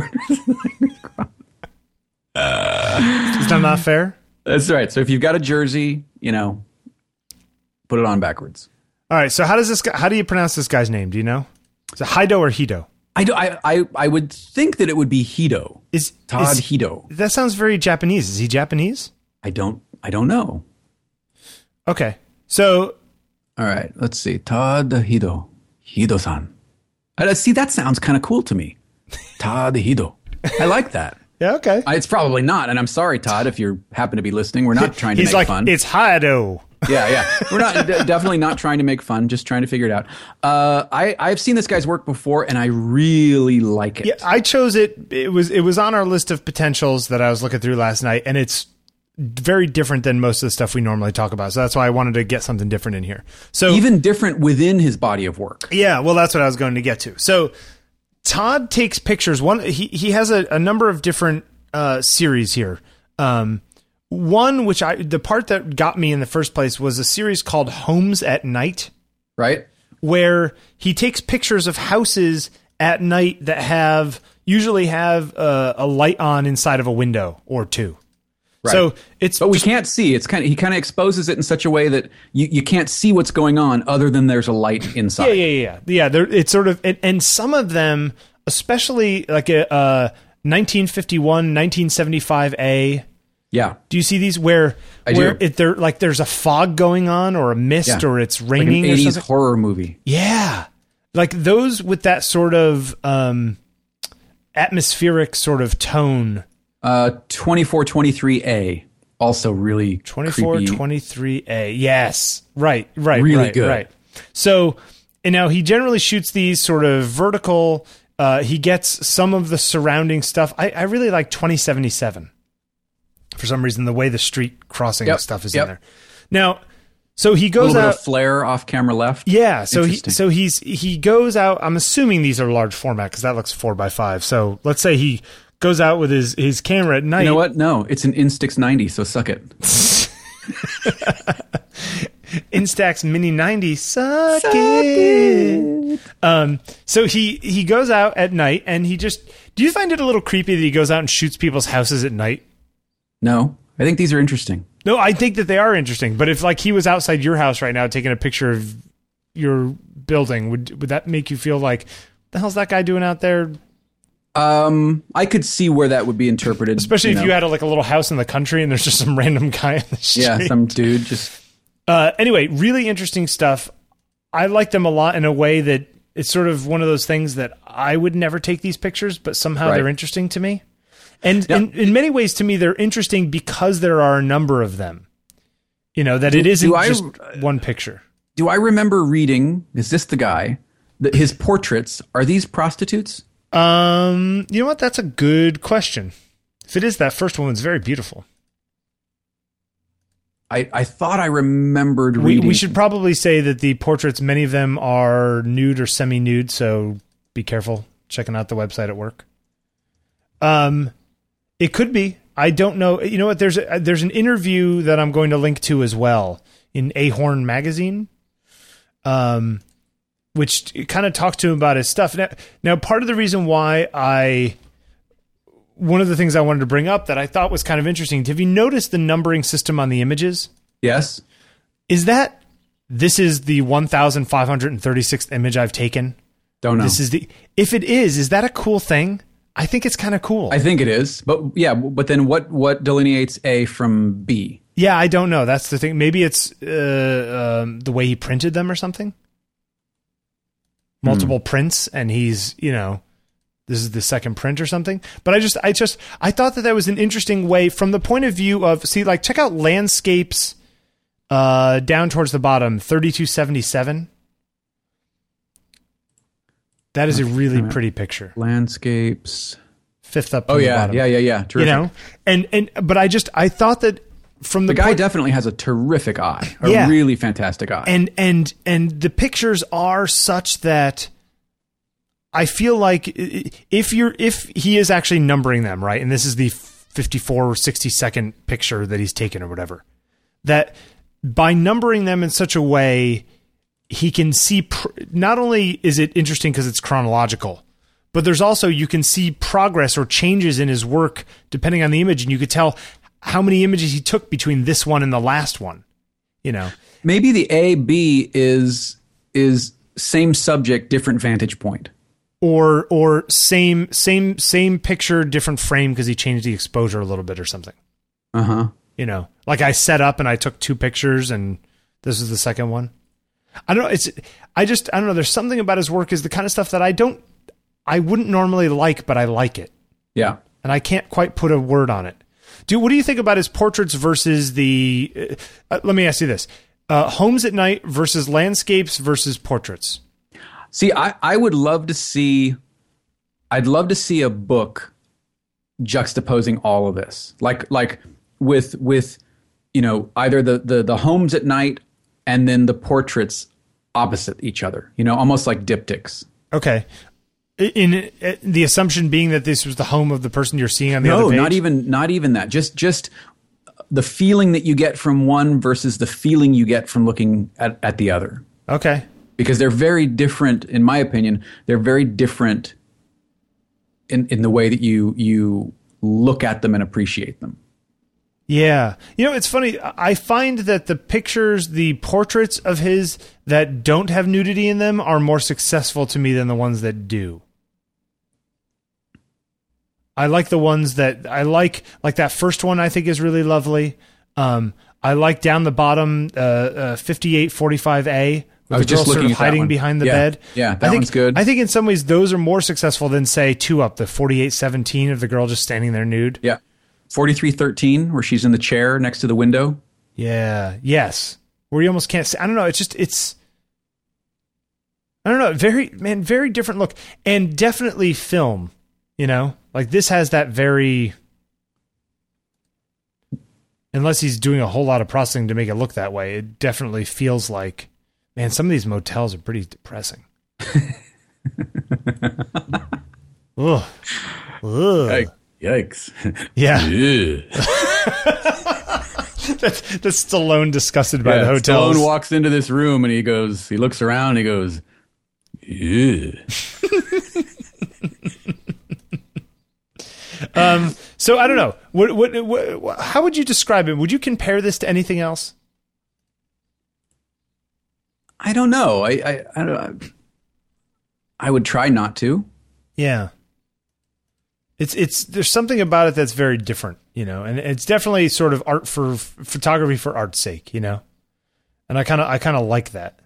that not fair? That's right. So if you've got a jersey, put it on backwards. All right. So how do you pronounce this guy's name? Do you know? Is it Hido or Hido? I would think that it would be Hido. Todd Hido. That sounds very Japanese. Is he Japanese? I don't know. Okay. So all right, let's see. Todd Hido. Hido-san. See, that sounds kind of cool to me. Todd Hido. I like that. Yeah, okay. It's probably not, and I'm sorry, Todd, if you happen to be listening. We're not trying to make fun. It's Hido. Yeah. We're not definitely not trying to make fun, just trying to figure it out. I've seen this guy's work before, and I really like it. Yeah, I chose it. It was on our list of potentials that I was looking through last night, and it's very different than most of the stuff we normally talk about. So that's why I wanted to get something different in here. So even different within his body of work. Yeah, well, that's what I was going to get to. So Todd takes pictures. He has a number of different series here. One, the part that got me in the first place was a series called Homes at Night. Right. Where he takes pictures of houses at night that usually have a light on inside of a window or two. Right. So but we can't see. He kind of exposes it in such a way that you can't see what's going on other than there's a light inside. Yeah. It's sort of, and some of them, especially like a 1951, 1975A. Yeah. Do you see these where there's a fog going on or a mist or it's raining? Like an 80s or something? horror movie. Yeah. Like those with that sort of atmospheric sort of tone. 2423A. Also really 2423A. Yes. Right. Really good. Right. So, and now he generally shoots these sort of vertical. He gets some of the surrounding stuff. I really like 2077. For some reason, the way the street crossing stuff is in there. Now, so he goes a little out. Bit of flare off camera left. Yeah. So he goes out. I'm assuming these are large format because that looks 4x5. So let's say he goes out with his camera at night. You know what? No, it's an Instax 90. So suck it. Instax Mini 90, suck it. So he goes out at night and do you find it a little creepy that he goes out and shoots people's houses at night? No, I think these are interesting. No, I think that they are interesting. But if like he was outside your house right now taking a picture of your building, would that make you feel like, the hell's that guy doing out there? I could see where that would be interpreted. Especially if you had a little house in the country and there's just some random guy in the street. Yeah, some dude just... Anyway, really interesting stuff. I like them a lot in a way that it's sort of one of those things that I would never take these pictures, but somehow they're interesting to me. And in many ways, to me, they're interesting because there are a number of them. You know, that it isn't just one picture. Do I remember reading, is this the guy, that his portraits, are these prostitutes? You know what? That's a good question. If it is, that first one is very beautiful. I thought I remembered reading. We should probably say that the portraits, many of them are nude or semi-nude, so be careful checking out the website at work. It could be. I don't know. You know what? There's an interview that I'm going to link to as well in Ahorn magazine, which kind of talks to him about his stuff. Now, part of the reason why one of the things I wanted to bring up that I thought was kind of interesting, have you noticed the numbering system on the images? Yes. This is the 1,536th image I've taken? Don't know. If it is that a cool thing? I think it's kind of cool. I think it is. But then what delineates A from B? Yeah, I don't know. That's the thing. Maybe it's the way he printed them or something. Multiple prints, and he's, this is the second print or something. But I thought that was an interesting way from the point of view of, check out landscapes down towards the bottom, 3277. That is a really pretty picture. Landscapes. Fifth up from the bottom. Yeah. Terrific. But I thought that from the guy definitely has a terrific eye, really fantastic eye. And the pictures are such that I feel like if he is actually numbering them, right, and this is the 54 or 60-second picture that he's taken or whatever, that by numbering them in such a way, he can see, not only is it interesting because it's chronological, but there's also, you can see progress or changes in his work depending on the image, and you could tell how many images he took between this one and the last one. Maybe the A-B is same subject, different vantage point. Or same picture, different frame because he changed the exposure a little bit or something. Like I set up and I took two pictures and this is the second one. I don't know. I don't know. There's something about his work is the kind of stuff that I wouldn't normally like, but I like it. Yeah. And I can't quite put a word on it. What do you think about his portraits versus the, let me ask you this, homes at night versus landscapes versus portraits? See, I would love to see, I'd love to see a book juxtaposing all of this. Like with either the homes at night and then the portraits opposite each other, almost like diptychs. Okay. In the assumption being that this was the home of the person you're seeing on the other page? No, not even that. Just the feeling that you get from one versus the feeling you get from looking at the other. Okay. Because they're very different, in my opinion. They're very different in the way that you look at them and appreciate them. Yeah. It's funny. I find that the portraits of his that don't have nudity in them are more successful to me than the ones that do. I like the ones that I like that first one I think is really lovely. I like down the bottom 5845A. I was just looking at hiding behind the bed. Yeah, that one's good. I think in some ways those are more successful than say 2 up, the 4817 of the girl just standing there nude. Yeah. 4313 where she's in the chair next to the window. Yeah. Yes. Where you almost can't see. I don't know. I don't know. Very different look, and definitely film, like this has that very, unless he's doing a whole lot of processing to make it look that way, it definitely feels like, man, some of these motels are pretty depressing. Ugh. Yikes. Yeah. That's Stallone disgusted by the hotels. Stallone walks into this room and he looks around and he goes, yeah. So I don't know. What, how would you describe it? Would you compare this to anything else? I don't know. I would try not to. Yeah. It's there's something about it that's very different, you know, and it's definitely sort of art for photography for art's sake, you know, and I kind of like that.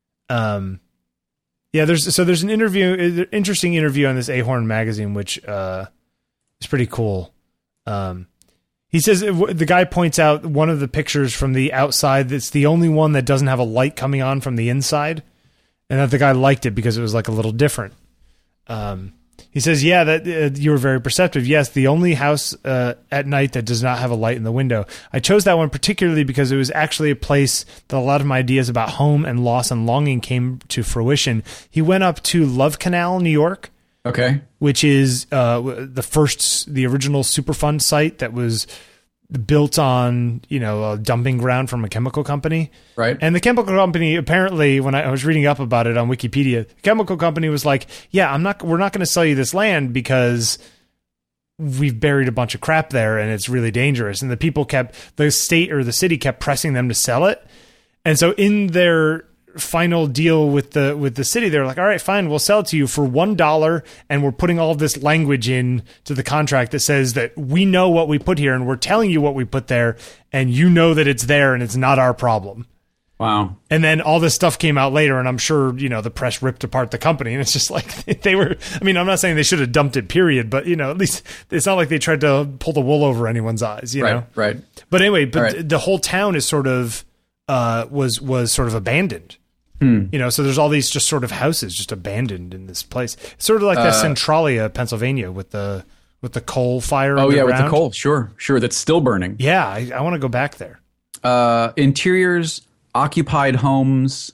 Yeah, there's an interesting interview on this Ahorn magazine, which is pretty cool. He says the guy points out one of the pictures from the outside that's the only one that doesn't have a light coming on from the inside, and that the guy liked it because it was like a little different. He says, yeah, that you were very perceptive. Yes, the only house at night that does not have a light in the window. I chose that one particularly because it was actually a place that a lot of my ideas about home and loss and longing came to fruition. He went up to Love Canal, New York. Okay. Which is the original Superfund site that was built on, you know, a dumping ground from a chemical company. Right. And the chemical company, apparently, when I was reading up about it on Wikipedia, the chemical company was like, yeah, we're not going to sell you this land because we've buried a bunch of crap there and it's really dangerous. And the state or the city kept pressing them to sell it. And so in their final deal with the city, they're like, all right, fine, we'll sell it to you for $1, and we're putting all of this language in to the contract that says that we know what we put here and we're telling you what we put there, and you know that it's there and it's not our problem. Wow. And then all this stuff came out later, and I'm sure, you know, the press ripped apart the company, and it's just like they were, I mean, I'm not saying they should have dumped it, period, but, you know, at least it's not like they tried to pull the wool over anyone's eyes, you know? Right. But anyway, the whole town is sort of was sort of abandoned. You know, so there's all these just sort of houses just abandoned in this place. It's sort of like that Centralia, Pennsylvania, with the coal fire. Oh yeah, with the coal. Sure. That's still burning. Yeah, I want to go back there. Interiors, occupied homes,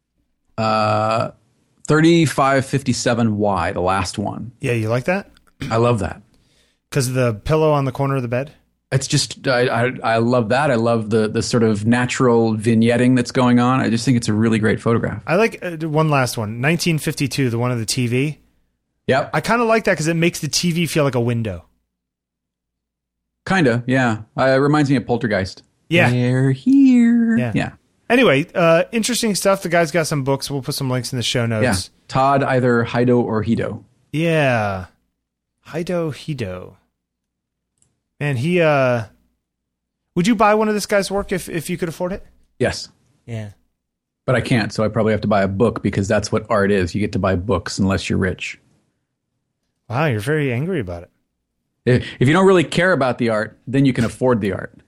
3557Y, the last one. Yeah, you like that? I love that. Because of the pillow on the corner of the bed? It's just, I love that. I love the sort of natural vignetting that's going on. I just think it's a really great photograph. I like one last one, 1952, the one of the TV. Yep. I kind of like that because it makes the TV feel like a window. Kind of, yeah. It reminds me of Poltergeist. Yeah. They're here. Yeah. Anyway, interesting stuff. The guy's got some books. We'll put some links in the show notes. Yeah. Todd, either Hido or Hido. Yeah. Hido. And he, would you buy one of this guy's work if you could afford it? Yes. Yeah. But I can't, so I probably have to buy a book because that's what art is. You get to buy books unless you're rich. Wow, you're very angry about it. If you don't really care about the art, then you can afford the art.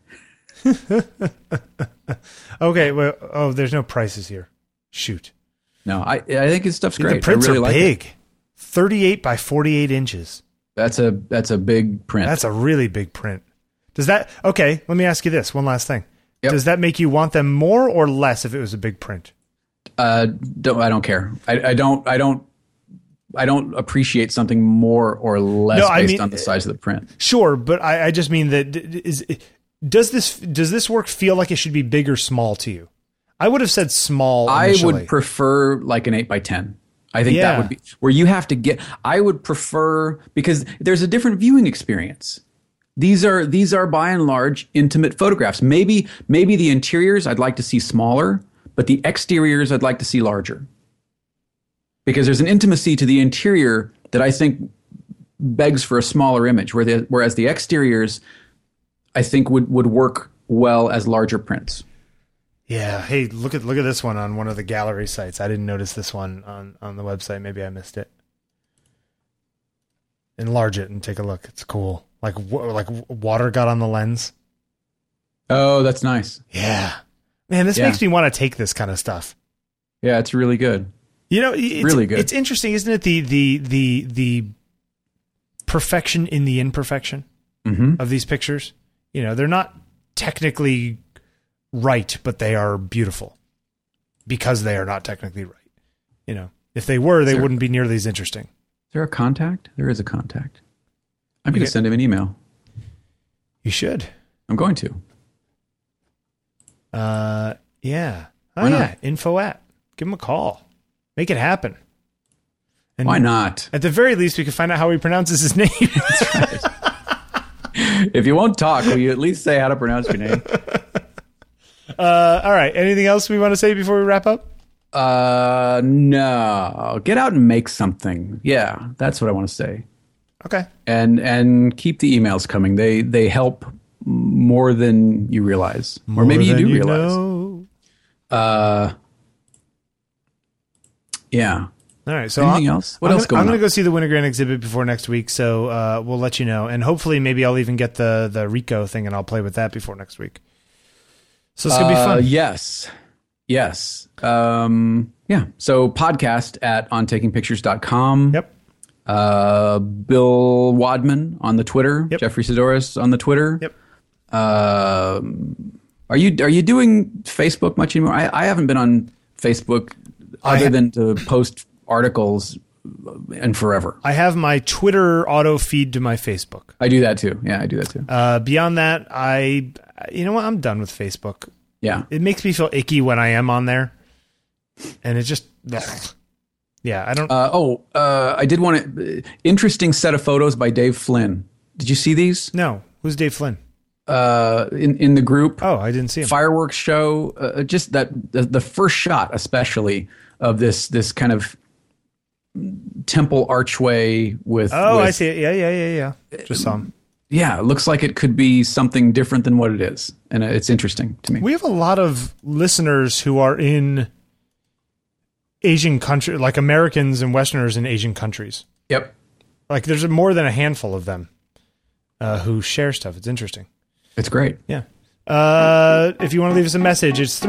Okay, well, there's no prices here. Shoot. No, I think his stuff's great. The prints I really are like big. It. 38 by 48 inches. That's a big print. That's a really big print. Okay, let me ask you this. One last thing. Yep. Does that make you want them more or less if it was a big print? I don't care. I don't appreciate something more or less based on the size of the print. Sure, but I just mean that does this work feel like it should be big or small to you? I would have said small initially. I would prefer like an 8x10. I think that would be where you have to get. I would prefer, because there's a different viewing experience. These are by and large intimate photographs. Maybe the interiors I'd like to see smaller, but the exteriors I'd like to see larger. Because there's an intimacy to the interior that I think begs for a smaller image, whereas the exteriors I think would work well as larger prints. Yeah. Hey, look at this one on one of the gallery sites. I didn't notice this one on the website. Maybe I missed it. Enlarge it and take a look. It's cool. Like water got on the lens. Oh, that's nice. Yeah. Man, this makes me want to take this kind of stuff. Yeah, it's really good. You know, it's really good. It's interesting, isn't it? The perfection in the imperfection of these pictures. You know, they're not technically right, but they are beautiful because they are not technically right. You know, if they were, they wouldn't be nearly as interesting. Is there a contact? There is a contact. I'm going to send him an email. You should. I'm going to. Yeah. Oh, Why yeah. not? Info at. Give him a call. Make it happen. And Why not? at the very least, we can find out how he pronounces his name. If you won't talk, will you at least say how to pronounce your name? All right. Anything else we want to say before we wrap up? No. Get out and make something. Yeah, that's what I want to say. Okay. And keep the emails coming. They help more than you realize, or maybe you do realize. Yeah. All right. So Anything else? What else going I'm on? going to go see the Wintergrand exhibit before next week, so we'll let you know. And hopefully, maybe I'll even get the Rico thing, and I'll play with that before next week. So it's going to be fun. Yes. Yeah. So podcast at ontakingpictures.com. Yep. Bill Wadman on the Twitter. Yep. Jeffrey Sidoris on the Twitter. Yep. Are you doing Facebook much anymore? I haven't been on Facebook other than to post articles and forever. I have my Twitter auto feed to my Facebook. I do that too. Yeah, I do that too. Beyond that, you know what? I'm done with Facebook. Yeah. It makes me feel icky when I am on there, and it just, yeah, I don't. I did want to. Interesting set of photos by Dave Flynn. Did you see these? No, who's Dave Flynn? In the group. Oh, I didn't see him. Fireworks show. Just that the first shot, especially of this kind of temple archway with. Oh, I see it. Yeah. Just saw him. Yeah, it looks like it could be something different than what it is, and it's interesting to me. We have a lot of listeners who are in Asian country, like Americans and Westerners in Asian countries. Yep. Like there's more than a handful of them who share stuff. It's interesting. It's great. Yeah. If you want to leave us a message, it's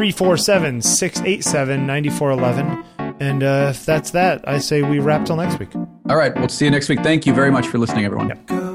347-687-9411. And if that's that, I say we wrap till next week. All right. We'll see you next week. Thank you very much for listening, everyone. Yep.